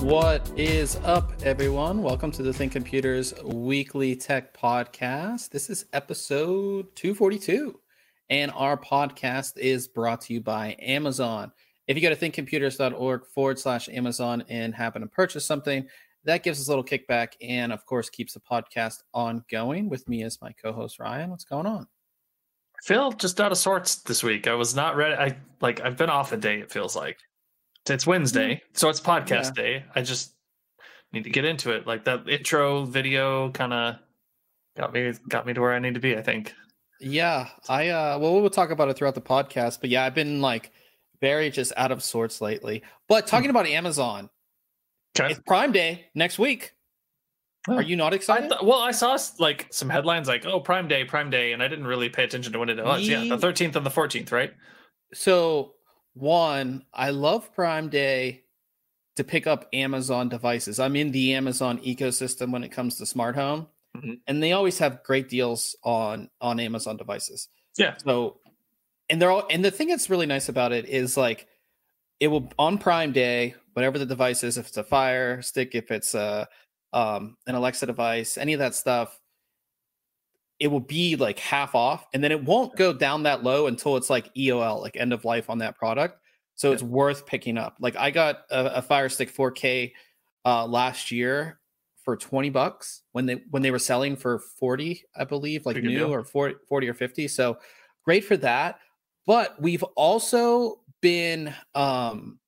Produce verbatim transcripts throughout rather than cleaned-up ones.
What is up, everyone? Welcome to the Think Computers Weekly Tech Podcast. This is episode two forty-two, and our podcast is brought to you by Amazon. If you go to thinkcomputers.org forward slash Amazon and happen to purchase something, that gives us a little kickback and, of course, keeps the podcast ongoing. With me is my co-host, Ryan. What's going on? I feel just out of sorts this week. I was not ready. I like I've been off a day, it feels like. It's Wednesday, so it's podcast yeah. day. I just need to get into it. Like that intro video kind of got me got me to where I need to be, I think. Yeah, I uh well we'll talk about it throughout the podcast, but yeah, I've been like very just out of sorts lately. But talking hmm. about Amazon, okay. It's Prime Day next week. Oh. Are you not excited? I th- well, I saw like some headlines like, "Oh, Prime Day, Prime Day," and I didn't really pay attention to when it was. Me... Yeah, the thirteenth and the fourteenth, right? So, one, I love Prime Day to pick up Amazon devices. I'm in the Amazon ecosystem when it comes to smart home, mm-hmm. and they always have great deals on on Amazon devices. Yeah. So, and they're all, and the thing that's really nice about it is like it will on Prime Day, whatever the device is, if it's a Fire Stick, if it's a um, an Alexa device, any of that stuff, it will be like half off, and then it won't go down that low until it's like E O L, like end of life on that product. So it's worth picking up. Like I got a, a Fire Stick four K uh, last year for twenty bucks when they when they were selling for forty, I believe, like new deal. Or forty, forty or fifty. So great for that. But we've also been um,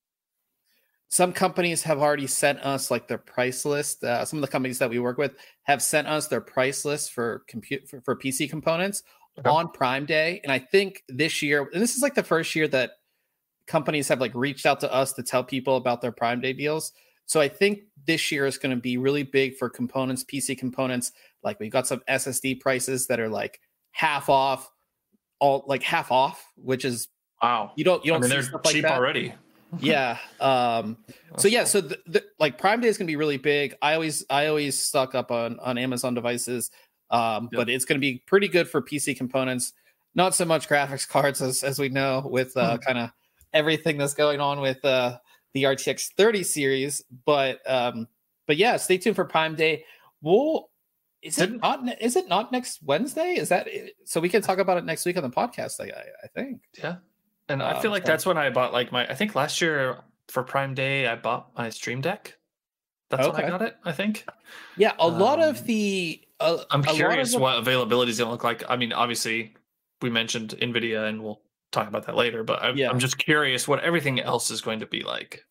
some companies have already sent us like their price list. Uh, some of the companies that we work with have sent us their price list for compute for, for P C components okay. on Prime Day. And I think this year, and this is like the first year that companies have like reached out to us to tell people about their Prime Day deals. So I think this year is going to be really big for components, P C components. Like we've got some S S D prices that are like half off, all like half off, which is wow. You don't you don't I mean, see they're stuff cheap like that. already. Yeah. Um, so yeah, so the, the, like Prime Day is going to be really big. I always, I always stock up on, on Amazon devices, um, yep. but it's going to be pretty good for P C components. Not so much graphics cards as, as we know with uh, kind of everything that's going on with uh, the R T X thirty series. But um, but yeah, stay tuned for Prime Day. We'll, is it not, is it not next Wednesday? Is that, so we can talk about it next week on the podcast, I, I think. Yeah. And I feel like um, that's when I bought like my, I think last year for Prime Day, I bought my Stream Deck. That's okay. when I got it, I think. Yeah, a um, lot of the... Uh, I'm curious the... what availability is going to look like. I mean, obviously, we mentioned NVIDIA, and we'll talk about that later, but I'm, yeah. I'm just curious what everything else is going to be like.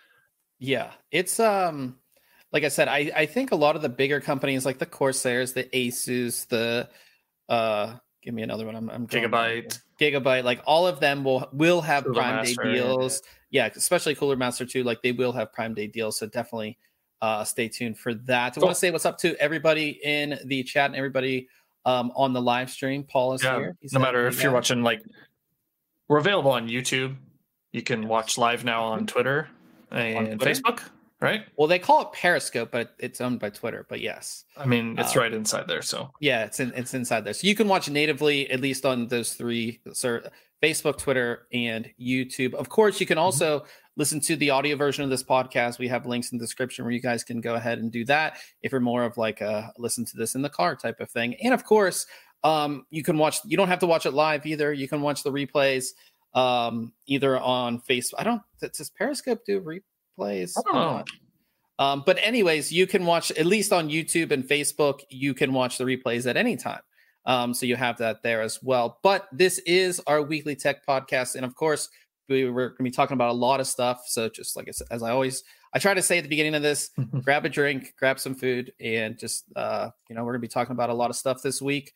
Yeah, it's... um, like I said, I, I think a lot of the bigger companies like the Corsairs, the Asus, the... uh. Give me another one. I'm, I'm Gigabyte, Gigabyte, like all of them will will have Cooler Prime Master, Day deals. Yeah. yeah, especially Cooler Master too. Like they will have Prime Day deals. So definitely uh, stay tuned for that. Cool. I want to say what's up to everybody in the chat and everybody um, on the live stream. Paul is yeah, here. He's no matter if you're watching, like we're available on YouTube. You can watch live now on Twitter and on Twitter? Facebook. Right. Well, they call it Periscope, but it's owned by Twitter. But yes, I mean it's uh, right inside there. So yeah, it's in, it's inside there. So you can watch natively at least on those three: so Facebook, Twitter, and YouTube. Of course, you can also mm-hmm. listen to the audio version of this podcast. We have links in the description where you guys can go ahead and do that if you're more of like a listen to this in the car type of thing. And of course, um, you can watch. You don't have to watch it live either. You can watch the replays um, either on Facebook. I don't. Does Periscope do replays? Plays. I don't know. Um, but anyways, you can watch at least on YouTube and Facebook. You can watch the replays at any time. Um, so you have that there as well. But this is our weekly tech podcast, and of course, we we're going to be talking about a lot of stuff. So just like I said, as I always, I try to say at the beginning of this, grab a drink, grab some food, and just uh, you know, we're going to be talking about a lot of stuff this week.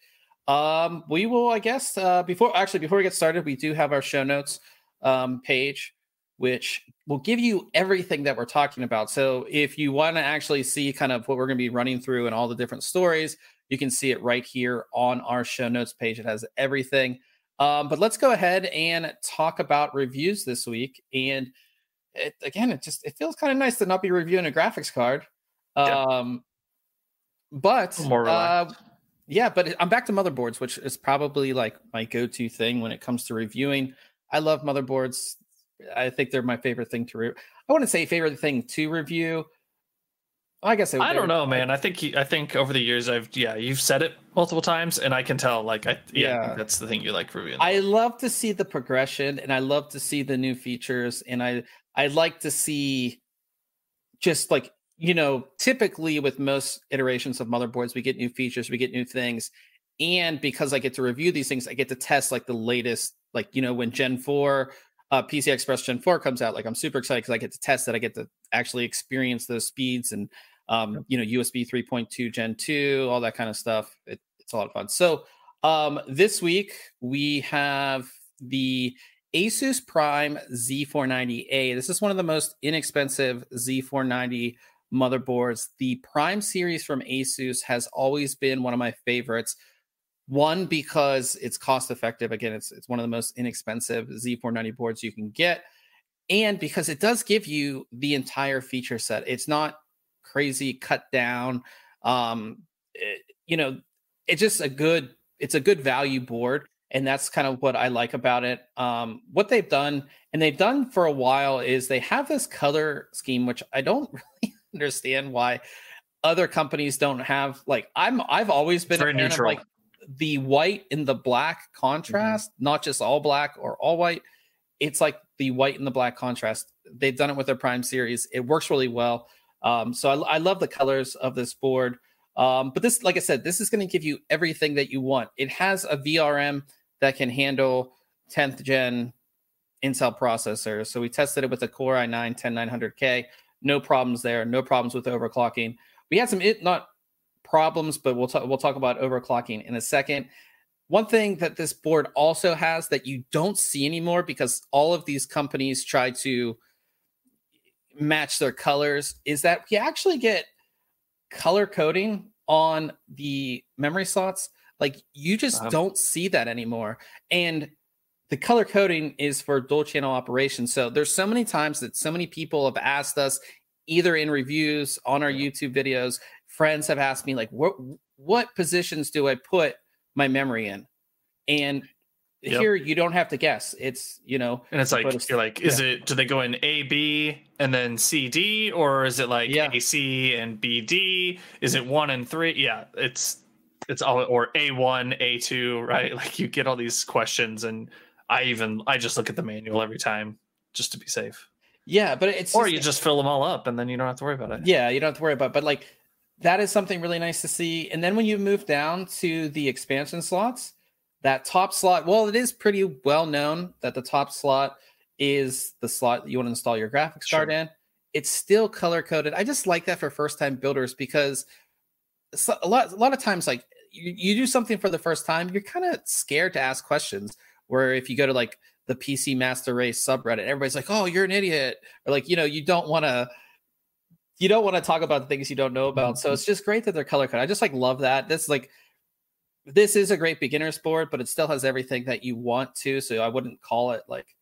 Um, we will, I guess, uh, before actually before we get started, we do have our show notes um, page, which will give you everything that we're talking about. So if you want to actually see kind of what we're going to be running through and all the different stories, you can see it right here on our show notes page. It has everything. Um, but let's go ahead and talk about reviews this week. And it, again, it just it feels kind of nice to not be reviewing a graphics card. Um, yeah. But more uh, yeah, but I'm back to motherboards, which is probably like my go-to thing when it comes to reviewing. I love motherboards. I think they're my favorite thing to re- I wouldn't say favorite thing to review, I guess they, I they don't were, know, man. I think he, I think over the years, I've yeah, you've said it multiple times, and I can tell. Like, I yeah, I think yeah. that's the thing you like reviewing. I love to see the progression, and I love to see the new features, and I I like to see just like, you know, typically with most iterations of motherboards, we get new features, we get new things, and because I get to review these things, I get to test like the latest, like, you know, when Gen four, uh, P C I Express Gen four comes out, like I'm super excited because I get to test it, I get to actually experience those speeds and um, you know, U S B three point two Gen two, all that kind of stuff. It, it's a lot of fun. So um, this week we have the Asus Prime Z four ninety A. This is one of the most inexpensive Z four ninety motherboards. The Prime series from Asus has always been one of my favorites. One, because it's cost effective. Again, it's it's one of the most inexpensive Z four ninety boards you can get. And because it does give you the entire feature set. It's not crazy cut down. Um, it, you know, it's just a good, it's a good value board. And that's kind of what I like about it. Um, what they've done, and they've done for a while, is they have this color scheme, which I don't really understand why other companies don't have. Like, I'm, I've always been It's very a fan neutral. of like the white and the black contrast, mm-hmm. not just all black or all white. It's like the white and the black contrast. They've done it with their Prime series. It works really well. Um, so I, I love the colors of this board. Um, but this, like I said, this is going to give you everything that you want. It has a V R M that can handle tenth gen Intel processors. So we tested it with a Core i nine ten nine hundred K. No problems there. No problems with overclocking. We had some it not problems, but we'll talk we'll talk about overclocking in a second. One thing that this board also has that you don't see anymore, because all of these companies try to match their colors, is that we actually get color coding on the memory slots. Like, you just Um, don't see that anymore. And the color coding is for dual channel operation. So there's so many times that so many people have asked us, either in reviews, on our yeah. YouTube videos, friends have asked me, like, what what positions do I put my memory in? And yep. Here you don't have to guess. It's, you know, and it's like, a, you're like, is yeah. it, do they go in A, B, and then C, D, or is it like yeah. A, C, and B, D? Is it one and three? Yeah, it's, it's all, or A one, A two, right? Like, you get all these questions, and I even, I just look at the manual every time just to be safe. Yeah, but it's, or just, you just fill them all up and then you don't have to worry about it. Yeah, you don't have to worry about it. But like, that is something really nice to see. And then when you move down to the expansion slots, that top slot, well, it is pretty well known that the top slot is the slot that you want to install your graphics sure. card in. It's still color coded. I just like that for first time builders, because a lot, a lot of times, like, you, you do something for the first time, you're kind of scared to ask questions. Where if you go to like the P C Master Race subreddit, everybody's like, "Oh, you're an idiot," or like, you know, you don't want to, you don't want to talk about the things you don't know about. So it's just great that they're color coded. I just like love that. This like. This is a great beginner's board, but it still has everything that you want to. So I wouldn't call it like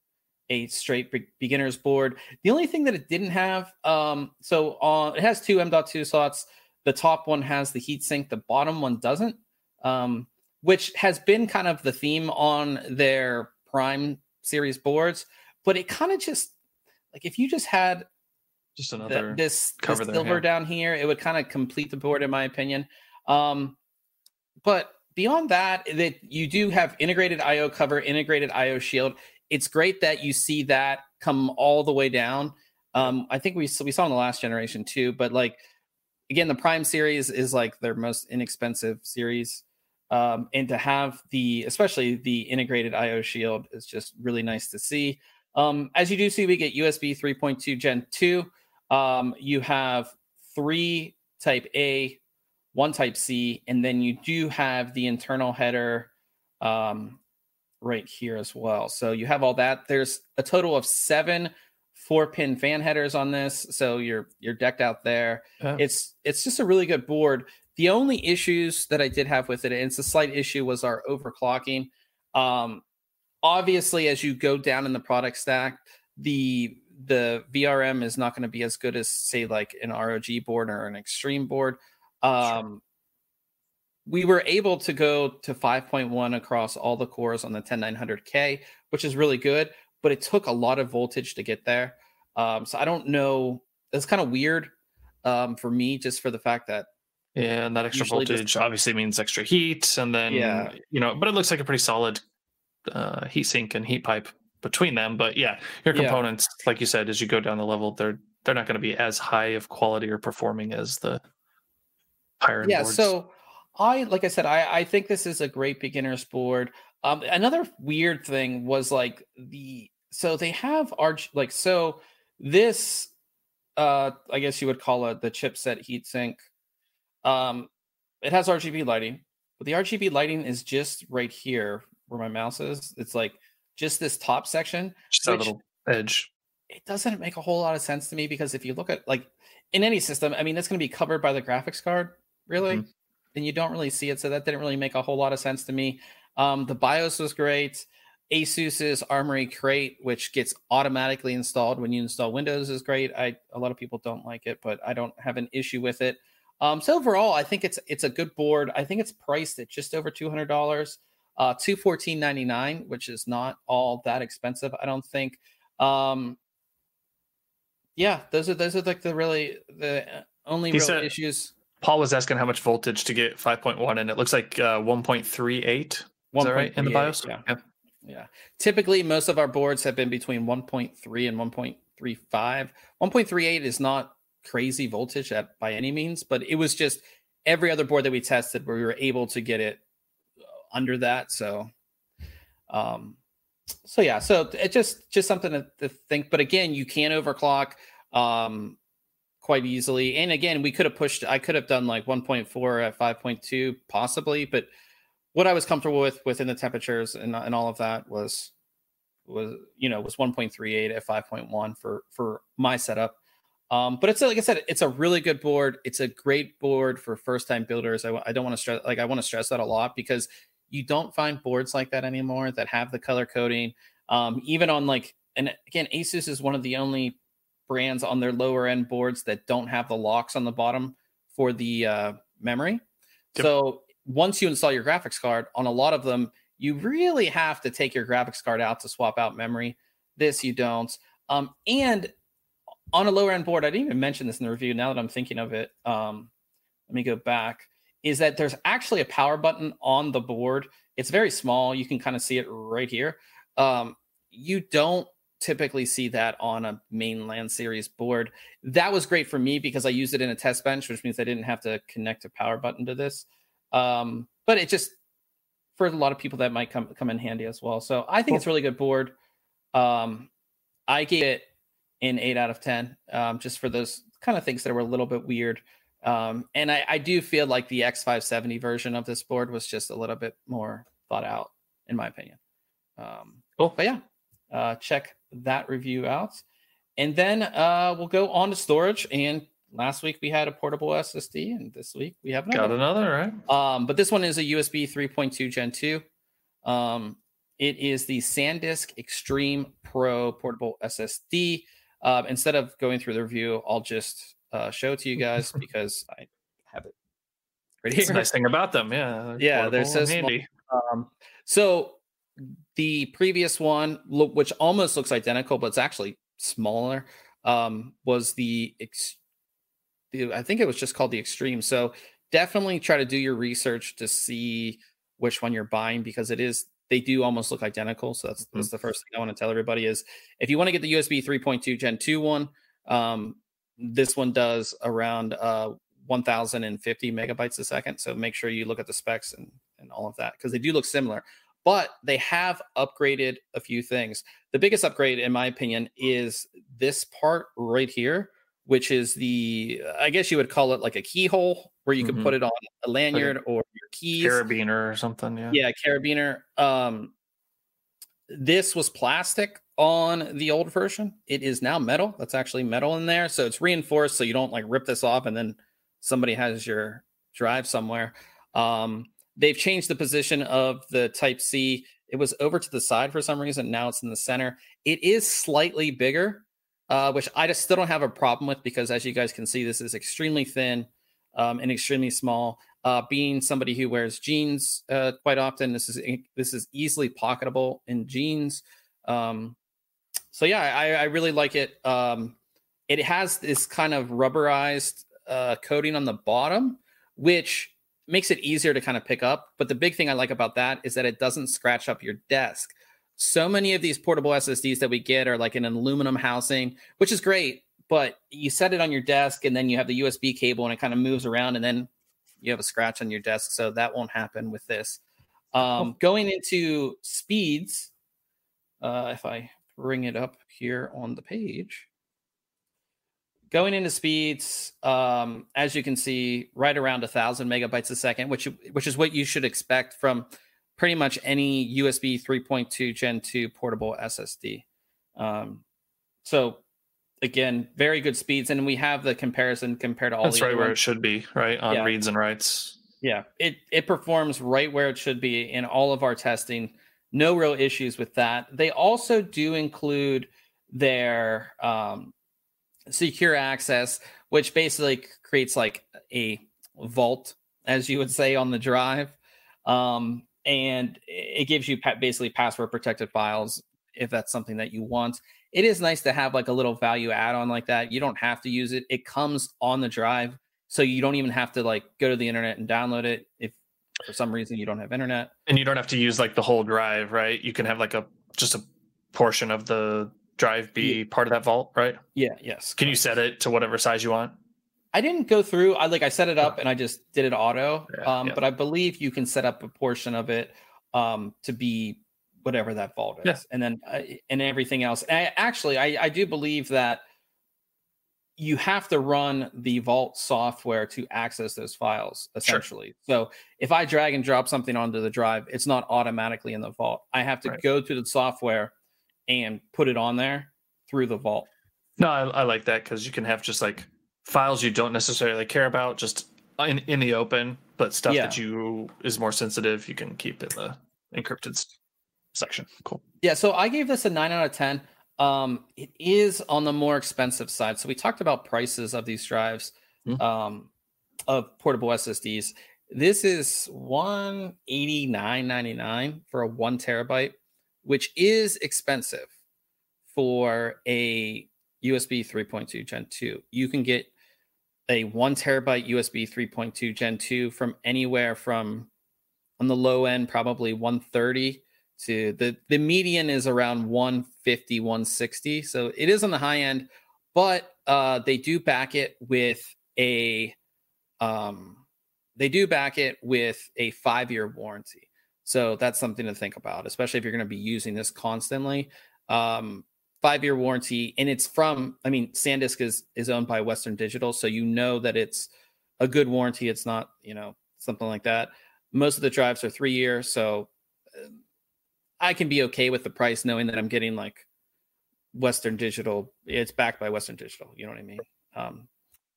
a straight be- beginner's board. The only thing that it didn't have, um, so on, it has two M dot two slots. The top one has the heatsink. The bottom one doesn't, um, which has been kind of the theme on their Prime series boards. But it kind of just, like, if you just had just another the, this, cover this there, silver yeah. down here, it would kind of complete the board, in my opinion. Um, But beyond that, that you do have integrated I O cover, integrated I O shield. It's great that you see that come all the way down. Um, I think we we saw in the last generation too. But like, again, the Prime series is like their most inexpensive series, um, and to have the, especially the integrated I O shield, is just really nice to see. Um, as you do see, we get U S B three point two Gen two. Um, you have three Type A, one Type C, and then you do have the internal header um, right here as well. So you have all that. There's a total of seven four-pin fan headers on this, so you're you're decked out there. Oh. It's it's just a really good board. The only issues that I did have with it, and it's a slight issue, was our overclocking. Um, obviously, as you go down in the product stack, the the V R M is not going to be as good as, say, like an R O G board or an Extreme board. Um, sure. We were able to go to five point one across all the cores on the ten nine hundred K, which is really good, but it took a lot of voltage to get there. Um, so I don't know. It's kind of weird. um, for me, just for the fact that yeah, and that extra voltage this, obviously means extra heat, and then yeah, you know, but it looks like a pretty solid uh, heat sink and heat pipe between them. But yeah, your yeah, components, like you said, as you go down the level, they're they're not going to be as high of quality or performing as the higher end yeah. boards. So I, like I said, I, I think this is a great beginner's board. Um, another weird thing was like the, so they have arch, like, so this, uh, I guess you would call it the chipset heatsink. Um, it has R G B lighting, but the R G B lighting is just right here where my mouse is. It's like just this top section, Just that which little edge. it doesn't make a whole lot of sense to me because if you look at like in any system, I mean, that's going to be covered by the graphics card, really, Mhm. and you don't really see it. So that didn't really make a whole lot of sense to me. Um, the BIOS was great. Asus's Armory Crate, which gets automatically installed when you install Windows, is great. I a lot of people don't like it, but I don't have an issue with it. Um, so overall, I think it's it's a good board. I think it's priced at just over two hundred dollars, uh, two fourteen ninety nine, which is not all that expensive, I don't think. Um, yeah, those are those are like the really the uh, only He real said issues. Paul was asking how much voltage to get five point one, and it looks like uh, one point three eight. Is that right in the one point three eight, BIOS? yeah. Yeah. Yeah. Typically, most of our boards have been between one point three and one point three five. one point three eight is not crazy voltage at, by any means, but it was just every other board that we tested where we were able to get it under that. So, um, so yeah, so it just just something to, to think. But again, you can overclock um, quite easily. And again, we could have pushed. I could have done like one point four at five point two possibly, but what I was comfortable with within the temperatures and, and all of that was was you know was one point three eight at five point one for for my setup. Um, but it's like I said, it's a really good board. It's a great board for first time builders. I, I don't want to stress like I want to stress that a lot because you don't find boards like that anymore that have the color coding. Um, even on like and again, Asus is one of the only brands on their lower end boards that don't have the locks on the bottom for the uh, memory. Yep. So once you install your graphics card, on a lot of them, you really have to take your graphics card out to swap out memory. This you don't. Um, and on a lower end board, I didn't even mention this in the review. Now that I'm thinking of it, um, let me go back. Is that there's actually a power button on the board. It's very small. You can kind of see it right here. Um, you don't typically see that on a mainland series board. That was great for me because I used it in a test bench, which means I didn't have to connect a power button to this. Um, but it just, for a lot of people, that might come come in handy as well. So I think cool. It's a really good board. Um, I gave it an eight out of ten, um, just for those kind of things that were a little bit weird. Um, and I, I do feel like the X five seventy version of this board was just a little bit more thought out, in my opinion. Um, cool. But yeah, uh, check that review out. And then uh, we'll go on to storage. And last week we had a portable S S D, and this week we have another. Got another, right? Um, but this one is a U S B three point two Gen two. Um, it is the SanDisk Extreme Pro portable S S D. Uh, instead of going through the review, I'll just uh, show it to you guys because I have it right here. It's a nice thing about them, yeah. Yeah, they're so handy. Um, so the previous one, which almost looks identical, but it's actually smaller, um, was the, ex- the, I think it was just called the Extreme. So definitely try to do your research to see which one you're buying because it is, they do almost look identical. So that's, mm-hmm. that's the first thing I want to tell everybody is if you want to get the U S B three point two Gen two one, um, this one does around uh, one thousand fifty megabytes a second. So make sure you look at the specs and, and all of that because they do look similar. But they have upgraded a few things. The biggest upgrade, in my opinion, is this part right here, which is the, I guess you would call it like a keyhole where you mm-hmm. can put it on a lanyard like a or your keys. Carabiner or something, yeah. Yeah, carabiner. Um, this was plastic on the old version. It is now metal. That's actually metal in there. So it's reinforced so you don't like rip this off and then somebody has your drive somewhere. Um, They've changed the position of the Type-C. It was over to the side for some reason. Now it's in the center. It is slightly bigger, uh, which I just still don't have a problem with because as you guys can see, this is extremely thin um, and extremely small. Uh, being somebody who wears jeans uh, quite often, this is this is easily pocketable in jeans. Um, so yeah, I, I really like it. Um, it has this kind of rubberized uh, coating on the bottom, which makes it easier to kind of pick up. But the big thing I like about that is that it doesn't scratch up your desk. So many of these portable S S Ds that we get are like in an aluminum housing, which is great, but you set it on your desk and then you have the U S B cable and it kind of moves around and then you have a scratch on your desk. So that won't happen with this. Um, going into speeds, uh, if I bring it up here on the page, going into speeds, um, as you can see, right around a thousand megabytes a second, which which is what you should expect from pretty much any U S B three point two Gen two portable S S D. Um, so again, very good speeds, and we have the comparison compared to all. That's the right other where ones. it should be, right on Yeah. reads and writes. Yeah, it it performs right where it should be in all of our testing. No real issues with that. They also do include their um, secure access, which basically creates like a vault, as you would say, on the drive. Um, and it gives you pa- basically password protected files if that's something that you want. It is nice to have like a little value add on like that. You don't have to use it. It comes on the drive. So you don't even have to like go to the internet and download it if for some reason you don't have internet. And you don't have to use like the whole drive, right? You can have like a just a portion of the drive be Yeah. part of that vault, right? Yeah, yes. Can you set it to whatever size you want? I didn't go through. I like I set it up and I just did it auto. Yeah, um, yeah. But I believe you can set up a portion of it um, to be whatever that vault is, Yeah. and then uh, and everything else. And I, actually, I, I do believe that you have to run the Vault software to access those files, essentially. Sure. So if I drag and drop something onto the drive, it's not automatically in the Vault. I have to right. go to the software and put it on there through the Vault. No, I, I like that because you can have just like files you don't necessarily care about just in, in the open, but stuff yeah. that you is more sensitive, you can keep in the encrypted section. Cool. Yeah, so I gave this a nine out of ten. Um, it is on the more expensive side. So we talked about prices of these drives, mm-hmm. um, of portable S S Ds. This is one eighty-nine ninety-nine for a one terabyte, which is expensive for a U S B three point two Gen two. You can get a one terabyte U S B three point two Gen two from anywhere from, on the low end, probably one thirty to the the median is around one fifty, one sixty. So it is on the high end, but uh, they do back it with a um, they do back it with a five-year warranty. So that's something to think about, especially if you're going to be using this constantly. Um, five-year warranty, and it's from, I mean, SanDisk is is owned by Western Digital, so you know that it's a good warranty. It's not, you know, something like that. Most of the drives are three years, so uh, I can be okay with the price knowing that I'm getting like Western Digital. It's backed by Western Digital. You know what I mean? Um,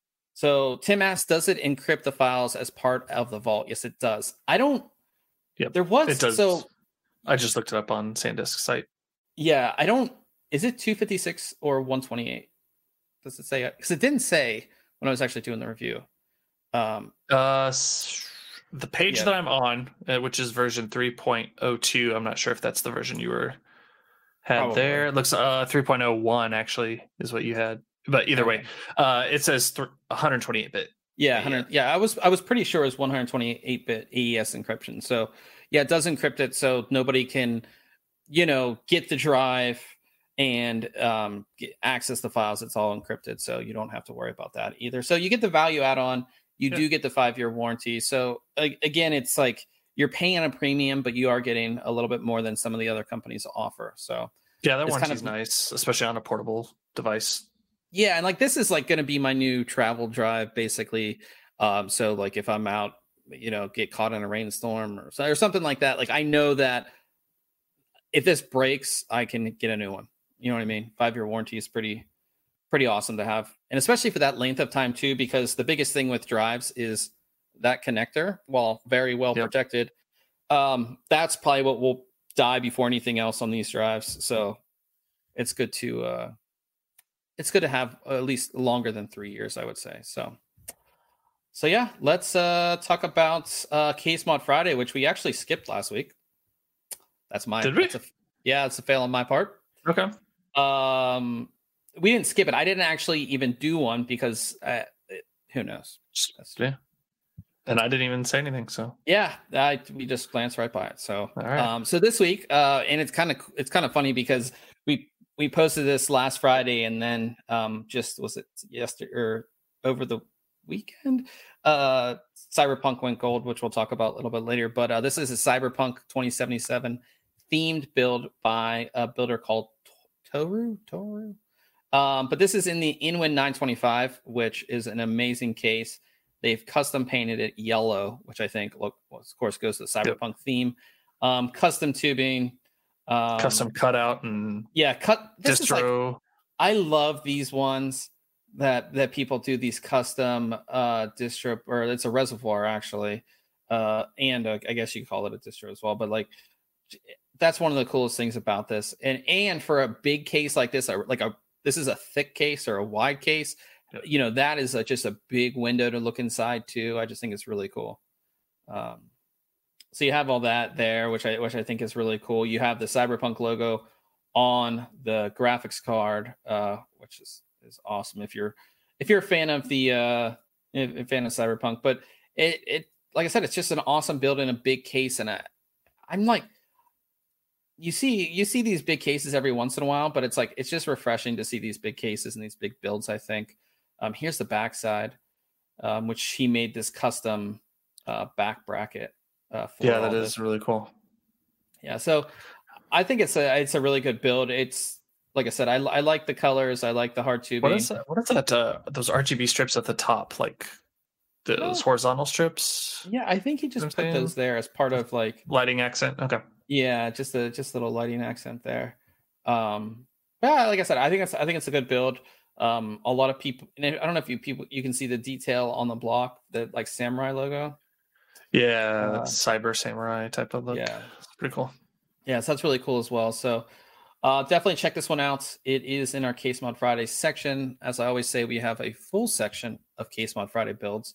so Tim asks, does it encrypt the files as part of the Vault? Yes, it does. I don't. Yep. There was it does. So I just looked it up on SanDisk site. Yeah, I don't. Is it two fifty-six or one twenty-eight? Does it say? Because it didn't say when I was actually doing the review. Um, uh. The page yeah. that I'm on, uh, which is version three point oh two, I'm not sure if that's the version you were had Probably. there. It looks uh three point oh one actually is what you had. But either okay. way, uh it says th- one twenty-eight bit. Yeah, one hundred, yeah, I was I was pretty sure it was one twenty-eight bit A E S encryption. So, yeah, it does encrypt it so nobody can, you know, get the drive and um get, access the files. It's all encrypted, so you don't have to worry about that either. So, you get the value add-on. You yeah. do get the five-year warranty. So, again, it's like you're paying a premium, but you are getting a little bit more than some of the other companies offer. So, yeah, that warranty kind is of nice, especially on a portable device. Yeah, and like this is like going to be my new travel drive, basically. Um, so, like if I'm out, you know, get caught in a rainstorm or, or something like that, like I know that if this breaks, I can get a new one. You know what I mean? Five-year warranty is pretty... pretty awesome to have, and especially for that length of time too, because the biggest thing with drives is that connector. While very well yep. protected, um that's probably what will die before anything else on these drives. So it's good to uh it's good to have at least longer than three years, I would say. So so yeah, let's uh talk about uh Case Mod Friday, which we actually skipped last week. That's my Did we? That's a, yeah, it's a fail on my part. Okay. Um we didn't skip it. I didn't actually even do one because uh, who knows? That's, yeah. And I didn't even say anything, so yeah, I we just glanced right by it. So, all right. um, so this week, uh, and it's kind of it's kind of funny because we we posted this last Friday, and then um, just was it yesterday or over the weekend, uh, Cyberpunk went gold, which we'll talk about a little bit later. But uh, this is a Cyberpunk twenty seventy-seven themed build by a builder called Toru Toru. Um, but this is in the Inwin nine twenty-five, which is an amazing case. They've custom painted it yellow, which I think, look, well, of course, goes to the Cyberpunk yep. theme. Um, custom tubing, um, custom cutout, and yeah, cut. This distro. Is like, I love these ones that that people do these custom uh, distro, or it's a reservoir actually, uh, and a, I guess you call it a distro as well. But like, that's one of the coolest things about this. And and for a big case like this, like a this is a thick case or a wide case. You know, that is a, just a big window to look inside too. I just think it's really cool. Um, so you have all that there, which I which I think is really cool. You have the Cyberpunk logo on the graphics card, uh, which is is awesome. If you're if you're a fan of the uh, a fan of Cyberpunk, but it it like I said, it's just an awesome build in a big case, and I, I'm like. You see, you see these big cases every once in a while, but it's like it's just refreshing to see these big cases and these big builds. I think. Um, here's the backside, um, which he made this custom uh, back bracket. Uh, for yeah, that is this. really cool. Yeah, so I think it's a it's a really good build. It's like I said, I, I like the colors. I like the hard tubing. What is that? What is that? Uh, those R G B strips at the top, like those oh. horizontal strips. Yeah, I think he just put those there as part of like lighting accent. Okay. Yeah, just a just a little lighting accent there. Um, yeah, like I said, I think it's I think it's a good build. Um, a lot of people, and I don't know if you people you can see the detail on the block, the like samurai logo. Yeah, uh, cyber samurai type of look. Yeah, it's pretty cool. Yeah, so that's really cool as well. So uh, definitely check this one out. It is in our Case Mod Friday section. As I always say, we have a full section of Case Mod Friday builds.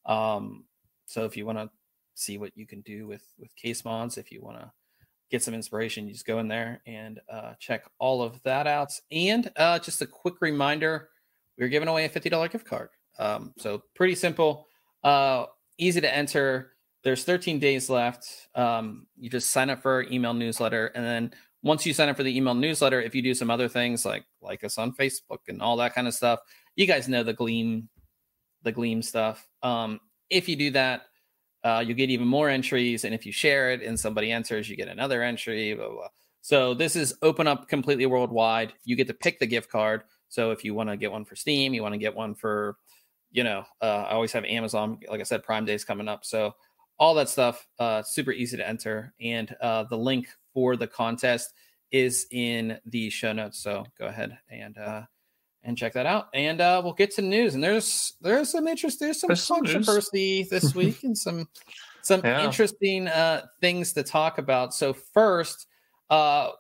Um, so if you want to see what you can do with with case mods, if you want to get some inspiration, you just go in there and uh, check all of that out. And uh, just a quick reminder, we're giving away a fifty dollars gift card. Um, so pretty simple, uh, easy to enter. There's thirteen days left. Um, you just sign up for our email newsletter. And then once you sign up for the email newsletter, if you do some other things like like us on Facebook and all that kind of stuff, you guys know the Gleam, the Gleam stuff. Um, if you do that, Uh, you'll get even more entries, and if you share it and somebody enters, you get another entry. Blah, blah, blah. So this is open up completely worldwide. You get to pick the gift card. So if you want to get one for Steam, you want to get one for, you know, uh, I always have Amazon. Like I said, Prime Day is coming up, so all that stuff, uh, super easy to enter. And uh, the link for the contest is in the show notes. So go ahead and uh, and check that out. And uh, we'll get to the news. And there's there's some interest, there's some there's controversy some this week, and some some yeah. interesting uh, things to talk about. So first, uh,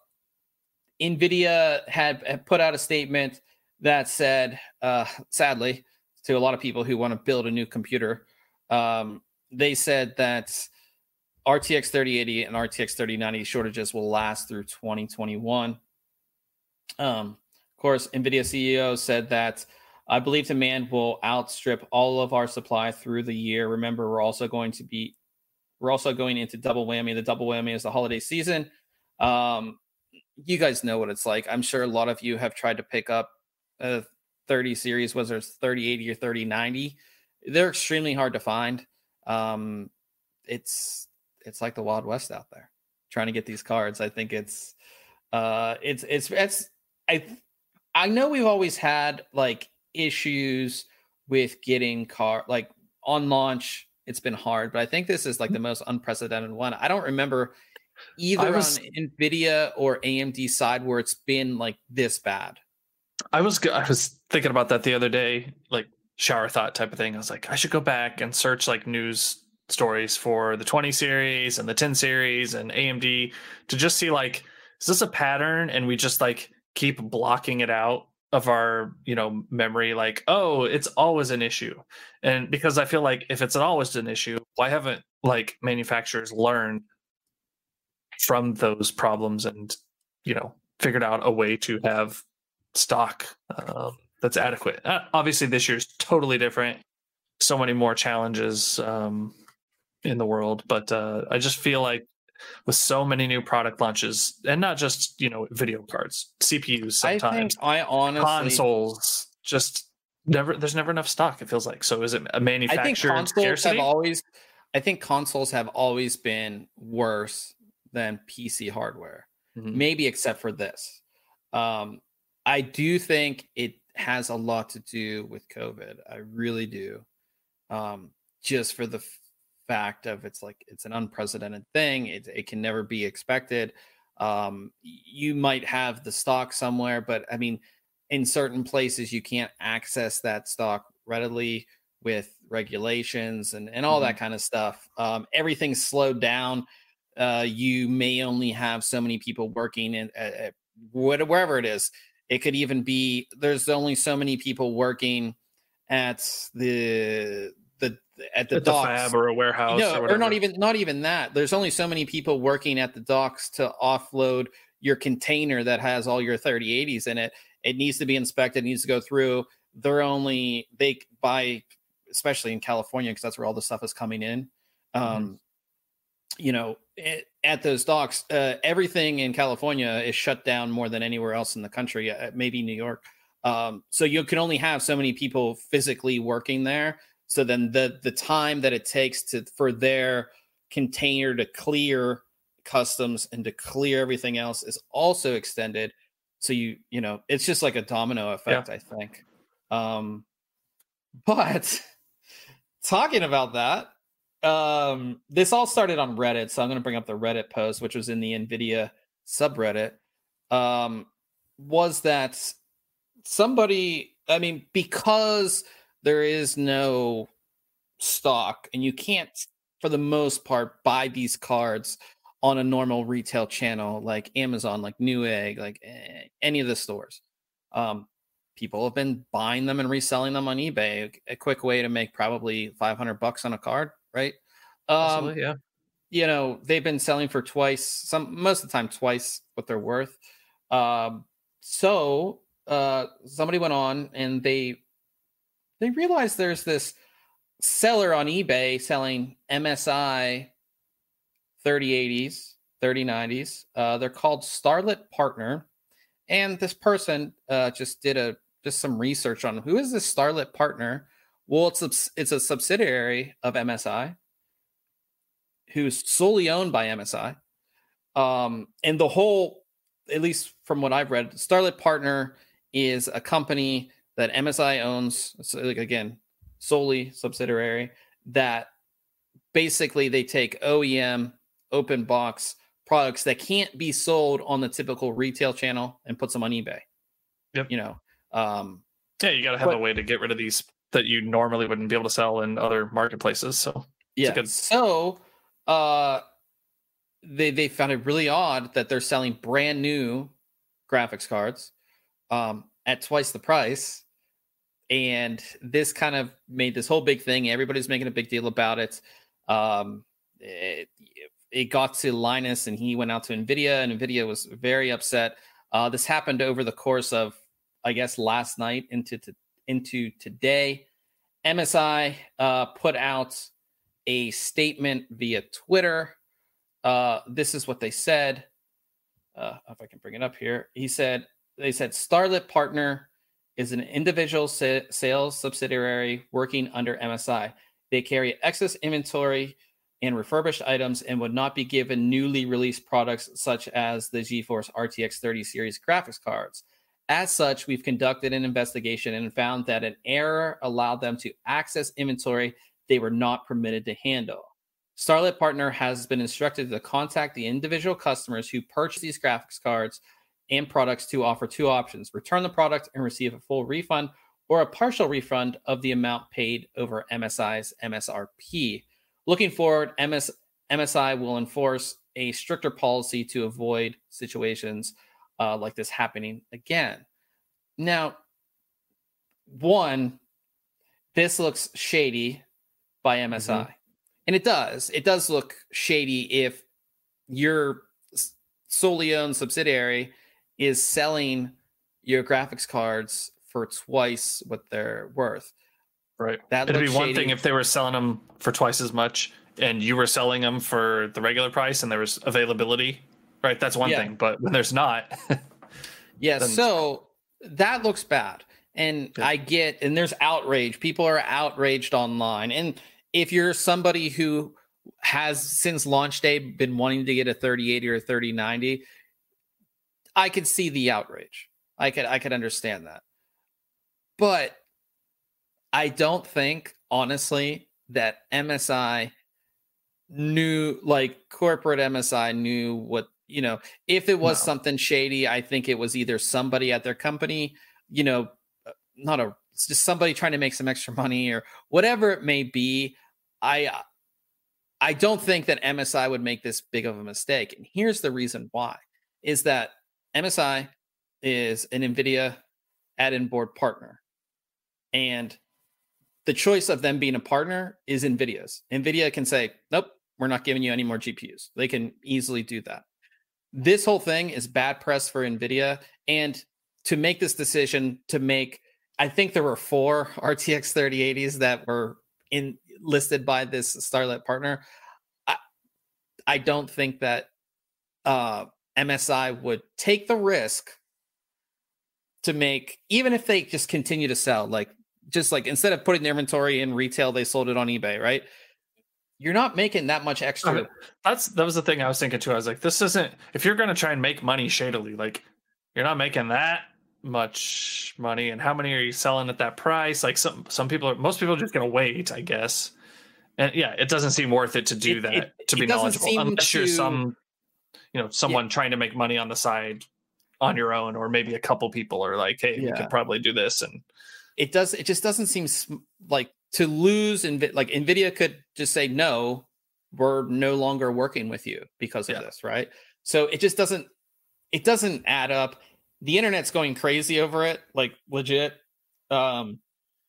NVIDIA had, had put out a statement that said, uh, sadly, to a lot of people who want to build a new computer, um, they said that R T X thirty eighty and R T X thirty ninety shortages will last through twenty twenty-one. Um, Of course, NVIDIA C E O said that I believe demand will outstrip all of our supply through the year. Remember, we're also going to be, we're also going into double whammy. The double whammy is the holiday season. Um, you guys know what it's like. I'm sure a lot of you have tried to pick up a thirty series, whether it's thirty eighty or thirty ninety. They're extremely hard to find. Um, it's it's like the Wild West out there trying to get these cards. I think it's uh, it's it's it's I. I know we've always had like issues with getting car like on launch. It's been hard, but I think this is like the most unprecedented one. I don't remember either was, on NVIDIA or A M D side where it's been like this bad. I was I was thinking about that the other day, like shower thought type of thing. I was like, I should go back and search like news stories for the twenty series and the ten series and A M D to just see like, is this a pattern? And we just like keep blocking it out of our, you know, memory, like, oh, it's always an issue. And because I feel like if it's always an issue, why haven't like manufacturers learned from those problems and, you know, figured out a way to have stock um, that's adequate? Uh, obviously this year's totally different. so many more challenges um, in the world. But uh, I just feel like with so many new product launches, and not just, you know, video cards, C P Us I think sometimes, I honestly consoles, just never, there's never enough stock, it feels like. So is it a I think manufactured consoles have scarcity? always I think consoles have always been worse than P C hardware. Mhm. Maybe except for this. Um, I do think it has a lot to do with COVID. I really do. Um, just for the f- fact of it's like it's an unprecedented thing. It it can never be expected. Um, y- you might have the stock somewhere, but I mean, in certain places you can't access that stock readily with regulations and and all Mhm. that kind of stuff. Um, everything's slowed down. Uh, you may only have so many people working in at, at what- wherever it is. It could even be there's only so many people working at the the at the At the docks. fab or a You warehouse know, or or not whatever. even not even that. There's only so many people working at the docks to offload your container that has all your thirty eighties in it. It needs to be inspected, needs to go through. They're only they buy, especially in California, because that's where all the stuff is coming in. Mhm. Um, you know, it, at those docks, uh, everything in California is shut down more than anywhere else in the country, uh, maybe New York. Um, so you can only have so many people physically working there. So then the the time that it takes to for their container to clear customs and to clear everything else is also extended. So you you know it's just like a domino Yeah. effect, I think. Um, but talking about that, um, this all started on Reddit, so I'm going to bring up the Reddit post, which was in the NVIDIA subreddit. Um, was that somebody? I mean, because there is no stock, and you can't, for the most part, buy these cards on a normal retail channel like Amazon, like Newegg, like eh, any of the stores. Um, people have been buying them and reselling them on eBay. A quick way to make probably five hundred bucks on a card, right? Um, Possibly, yeah. you know, they've been selling for twice, some most of the time twice what they're worth. Um, so uh, somebody went on and they they realized there's this seller on eBay selling M S I thirty eighties, thirty nineties. Uh, they're called Starlit Partner. And this person uh, just did a just some research on who is this Starlit Partner. Well, it's a, it's a subsidiary of M S I, who's solely owned by M S I. Um, and the whole, at least from what I've read, Starlit Partner is a company that M S I owns. So like again, solely subsidiary that basically they take O E M open box products that can't be sold on the typical retail channel and puts them on eBay. Yep. You know, um, Yeah, you got to have a but way to get rid of these that you normally wouldn't be able to sell in other marketplaces. So it's a yeah. good. So uh, they they found it really odd that they're selling brand new graphics cards um, at twice the price. And this kind of made this whole big thing. Everybody's making a big deal about it. Um, it, it got to Linus, and he went out to NVIDIA, and NVIDIA was very upset. Uh, this happened over the course of, I guess, last night into to, into today. M S I uh, put out a statement via Twitter. Uh, this is what they said. Uh, if I can bring it up here, he said they said Starlit Partner is an individual sa- sales subsidiary working under M S I. They carry excess inventory and refurbished items and would not be given newly released products such as the GeForce R T X thirty series graphics cards. As such, we've conducted an investigation and found that an error allowed them to access inventory they were not permitted to handle. Starlit Partner has been instructed to contact the individual customers who purchase these graphics cards and products to offer two options: return the product and receive a full refund, or a partial refund of the amount paid over M S I's M S R P. Looking forward, M S, M S I will enforce a stricter policy to avoid situations uh, like this happening again. Now, one, this looks shady by M S I. Mhm. And it does. It does look shady if your solely owned subsidiary is selling your graphics cards for twice what they're worth. Right. That It'd be looks one shady. thing if they were selling them for twice as much and you were selling them for the regular price and there was availability, right? That's one Yeah. thing. But when there's not, Yeah, then- so that looks bad. And Yeah. I get, and there's outrage. People are outraged online. And if you're somebody who has since launch day been wanting to get a thirty eighty or thirty ninety, I could see the outrage. I could I could understand that. But I don't think, honestly, that M S I knew, like corporate M S I knew what, you know, if it was No. something shady, I think it was either somebody at their company, you know, not a, it's just somebody trying to make some extra money or whatever it may be. I I don't think that M S I would make this big of a mistake. And here's the reason why is that M S I is an NVIDIA add-in board partner. And the choice of them being a partner is NVIDIA's. NVIDIA can say, nope, we're not giving you any more G P Us. They can easily do that. This whole thing is bad press for NVIDIA. And to make this decision to make, I think there were four R T X thirty eighties that were in listed by this Starlight partner. I, I don't think that uh, M S I would take the risk to make, even if they just continue to sell, like just like instead of putting the inventory in retail, they sold it on eBay, right? You're not making that much extra. I mean, that's that was the thing I was thinking too. I was like, this isn't, if you're going to try and make money shadily, like you're not making that much money. And how many are you selling at that price? Like some some people are, most people are just going to wait, I guess. And yeah, it doesn't seem worth it to do It- that, it- to it be doesn't knowledgeable, seem unless you're to- some, you know, someone trying to make money on the side on your own, or maybe a couple people are like, hey, we Yeah. could probably do this. And It does. It just doesn't seem sm- like to lose. Nvi- like NVIDIA could just say, no, we're no longer working with you because of Yeah. this, right? So it just doesn't. It doesn't add up. The internet's going crazy over it, like legit. Um,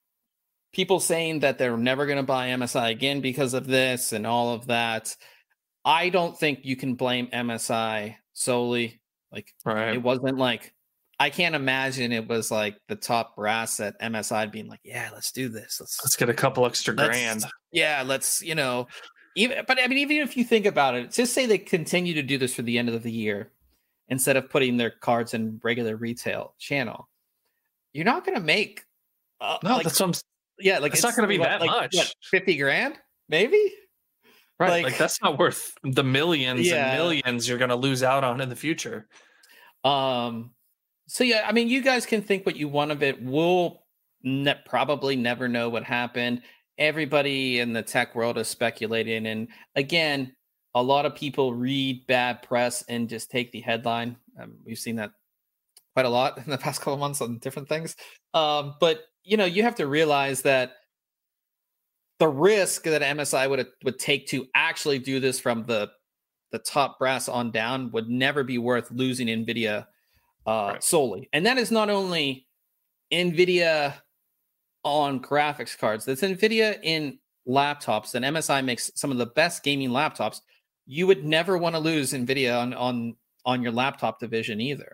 people saying that they're never going to buy M S I again because of this and all of that. I don't think you can blame M S I solely. Like right. it wasn't like, I can't imagine it was like the top brass at M S I being like, yeah, let's do this. Let's, Let's get a couple extra let's- grand. Yeah, let's, you know, even, but I mean, even if you think about it, just say they continue to do this for the end of the year instead of putting their cards in regular retail channel, you're not going to make. Uh, No, like, that's what I'm s- yeah, like it's not gonna be what, that like, much. what, fifty grand, maybe. right. like- Like, that's not worth the millions Yeah. and millions you're going to lose out on in the future. Um, so yeah, I mean, you guys can think what you want of it. We'll ne- probably never know what happened. Everybody in the tech world is speculating, and again, a lot of people read bad press and just take the headline. Um, we've seen that quite a lot in the past couple of months on different things. Um, but you know, you have to realize that the risk that M S I would would take to actually do this from the the top brass on down would never be worth losing NVIDIA uh, Right. solely. And that is not only NVIDIA on graphics cards, that's NVIDIA in laptops. And M S I makes some of the best gaming laptops. You would never want to lose NVIDIA on, on, on your laptop division either.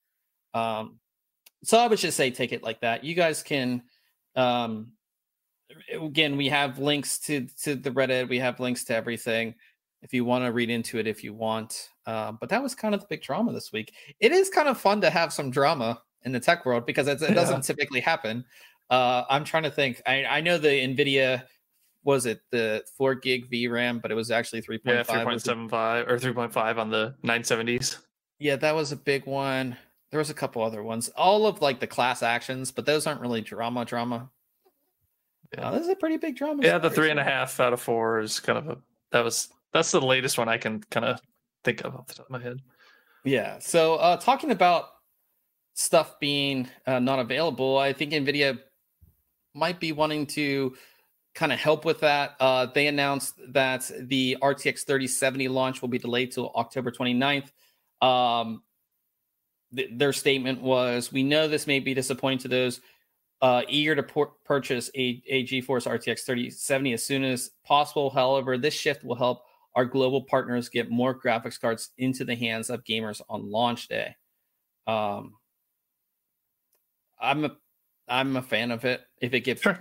Um, so I would just say take it like that. You guys can, um, again, we have links to, to the Reddit. We have links to everything if you want to read into it, if you want. Uh, but that was kind of the big drama this week. It is kind of fun to have some drama in the tech world because it, it doesn't Yeah. typically happen. Uh, I'm trying to think. I, I know the NVIDIA, was it the four gig V RAM, but it was actually three point Yeah, five. three point seven five or three point five on the nine seventies. Yeah, that was a big one. There was a couple other ones. All of like the class actions, but those aren't really drama drama. Yeah. Uh, this is a pretty big drama. Yeah, the story, three and a so- half out of four is kind of a that was that's the latest one I can kind of think of off the top of my head. Yeah. So uh, talking about stuff being uh, not available, I think NVIDIA might be wanting to kind of help with that. Uh, they announced that the R T X thirty seventy launch will be delayed till October twenty-ninth. Um, th- their statement was, we know this may be disappointing to those uh, eager to por- purchase a, a GeForce R T X thirty seventy as soon as possible. However, this shift will help our global partners get more graphics cards into the hands of gamers on launch day. Um, I'm a I'm a fan of it. If it gets Sure. if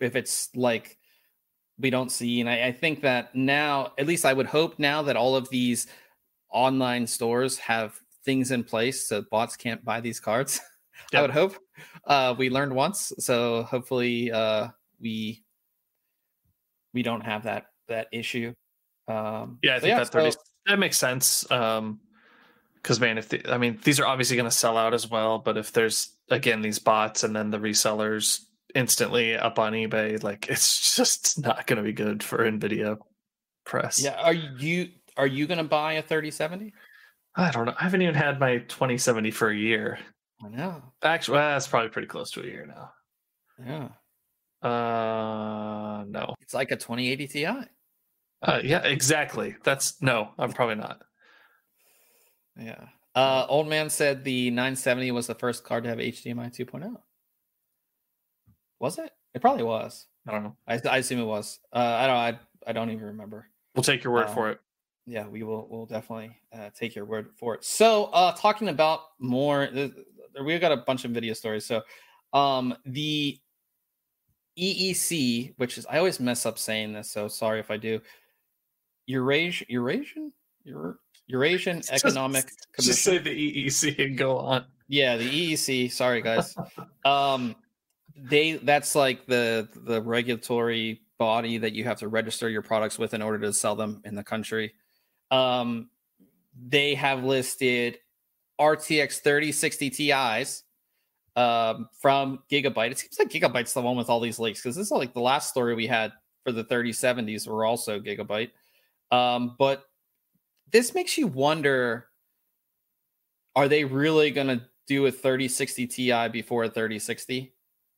if it's like we don't see. And I, I think that now, at least I would hope now that all of these online stores have things in place so bots can't buy these cards. Yep. I would hope. Uh, we learned once, so hopefully uh, we we don't have that that issue. Um, yeah, I so think yeah, that thirty so, that makes sense. Um, because man, if the, I mean these are obviously going to sell out as well, but if there's again these bots and then the resellers instantly up on eBay, like it's just not going to be good for NVIDIA press. Yeah, are you are you going to buy a thirty seventy? I don't know. I haven't even had my twenty seventy for a year. I know. Actually, well, that's probably pretty close to a year now. Yeah. Uh, no. It's like a twenty eighty Ti. Uh, yeah, exactly. That's no. I'm probably not. Yeah. Uh, old man said the nine seventy was the first card to have H D M I two point oh. Was it? It probably was. I don't know. I, I assume it was. Uh, I don't. I, I don't even remember. We'll take your word uh, for it. Yeah, we will. We'll definitely uh, take your word for it. So, uh, talking about more, we've got a bunch of video stories. So, um, the E E C, which is I always mess up saying this, so sorry if I do. Eurasian, Eurasian, Euro, Eurasian just, Economic Commission. Just say the E E C and go on. Yeah, the E E C. Sorry, guys. um, they that's like the the regulatory body that you have to register your products with in order to sell them in the country. Um, they have listed R T X thirty sixty Ti's um, from Gigabyte. It seems like Gigabyte's the one with all these leaks because this is like the last story we had for the thirty seventies were also Gigabyte. Um, but this makes you wonder, are they really going to do a thirty sixty Ti before a thirty sixty?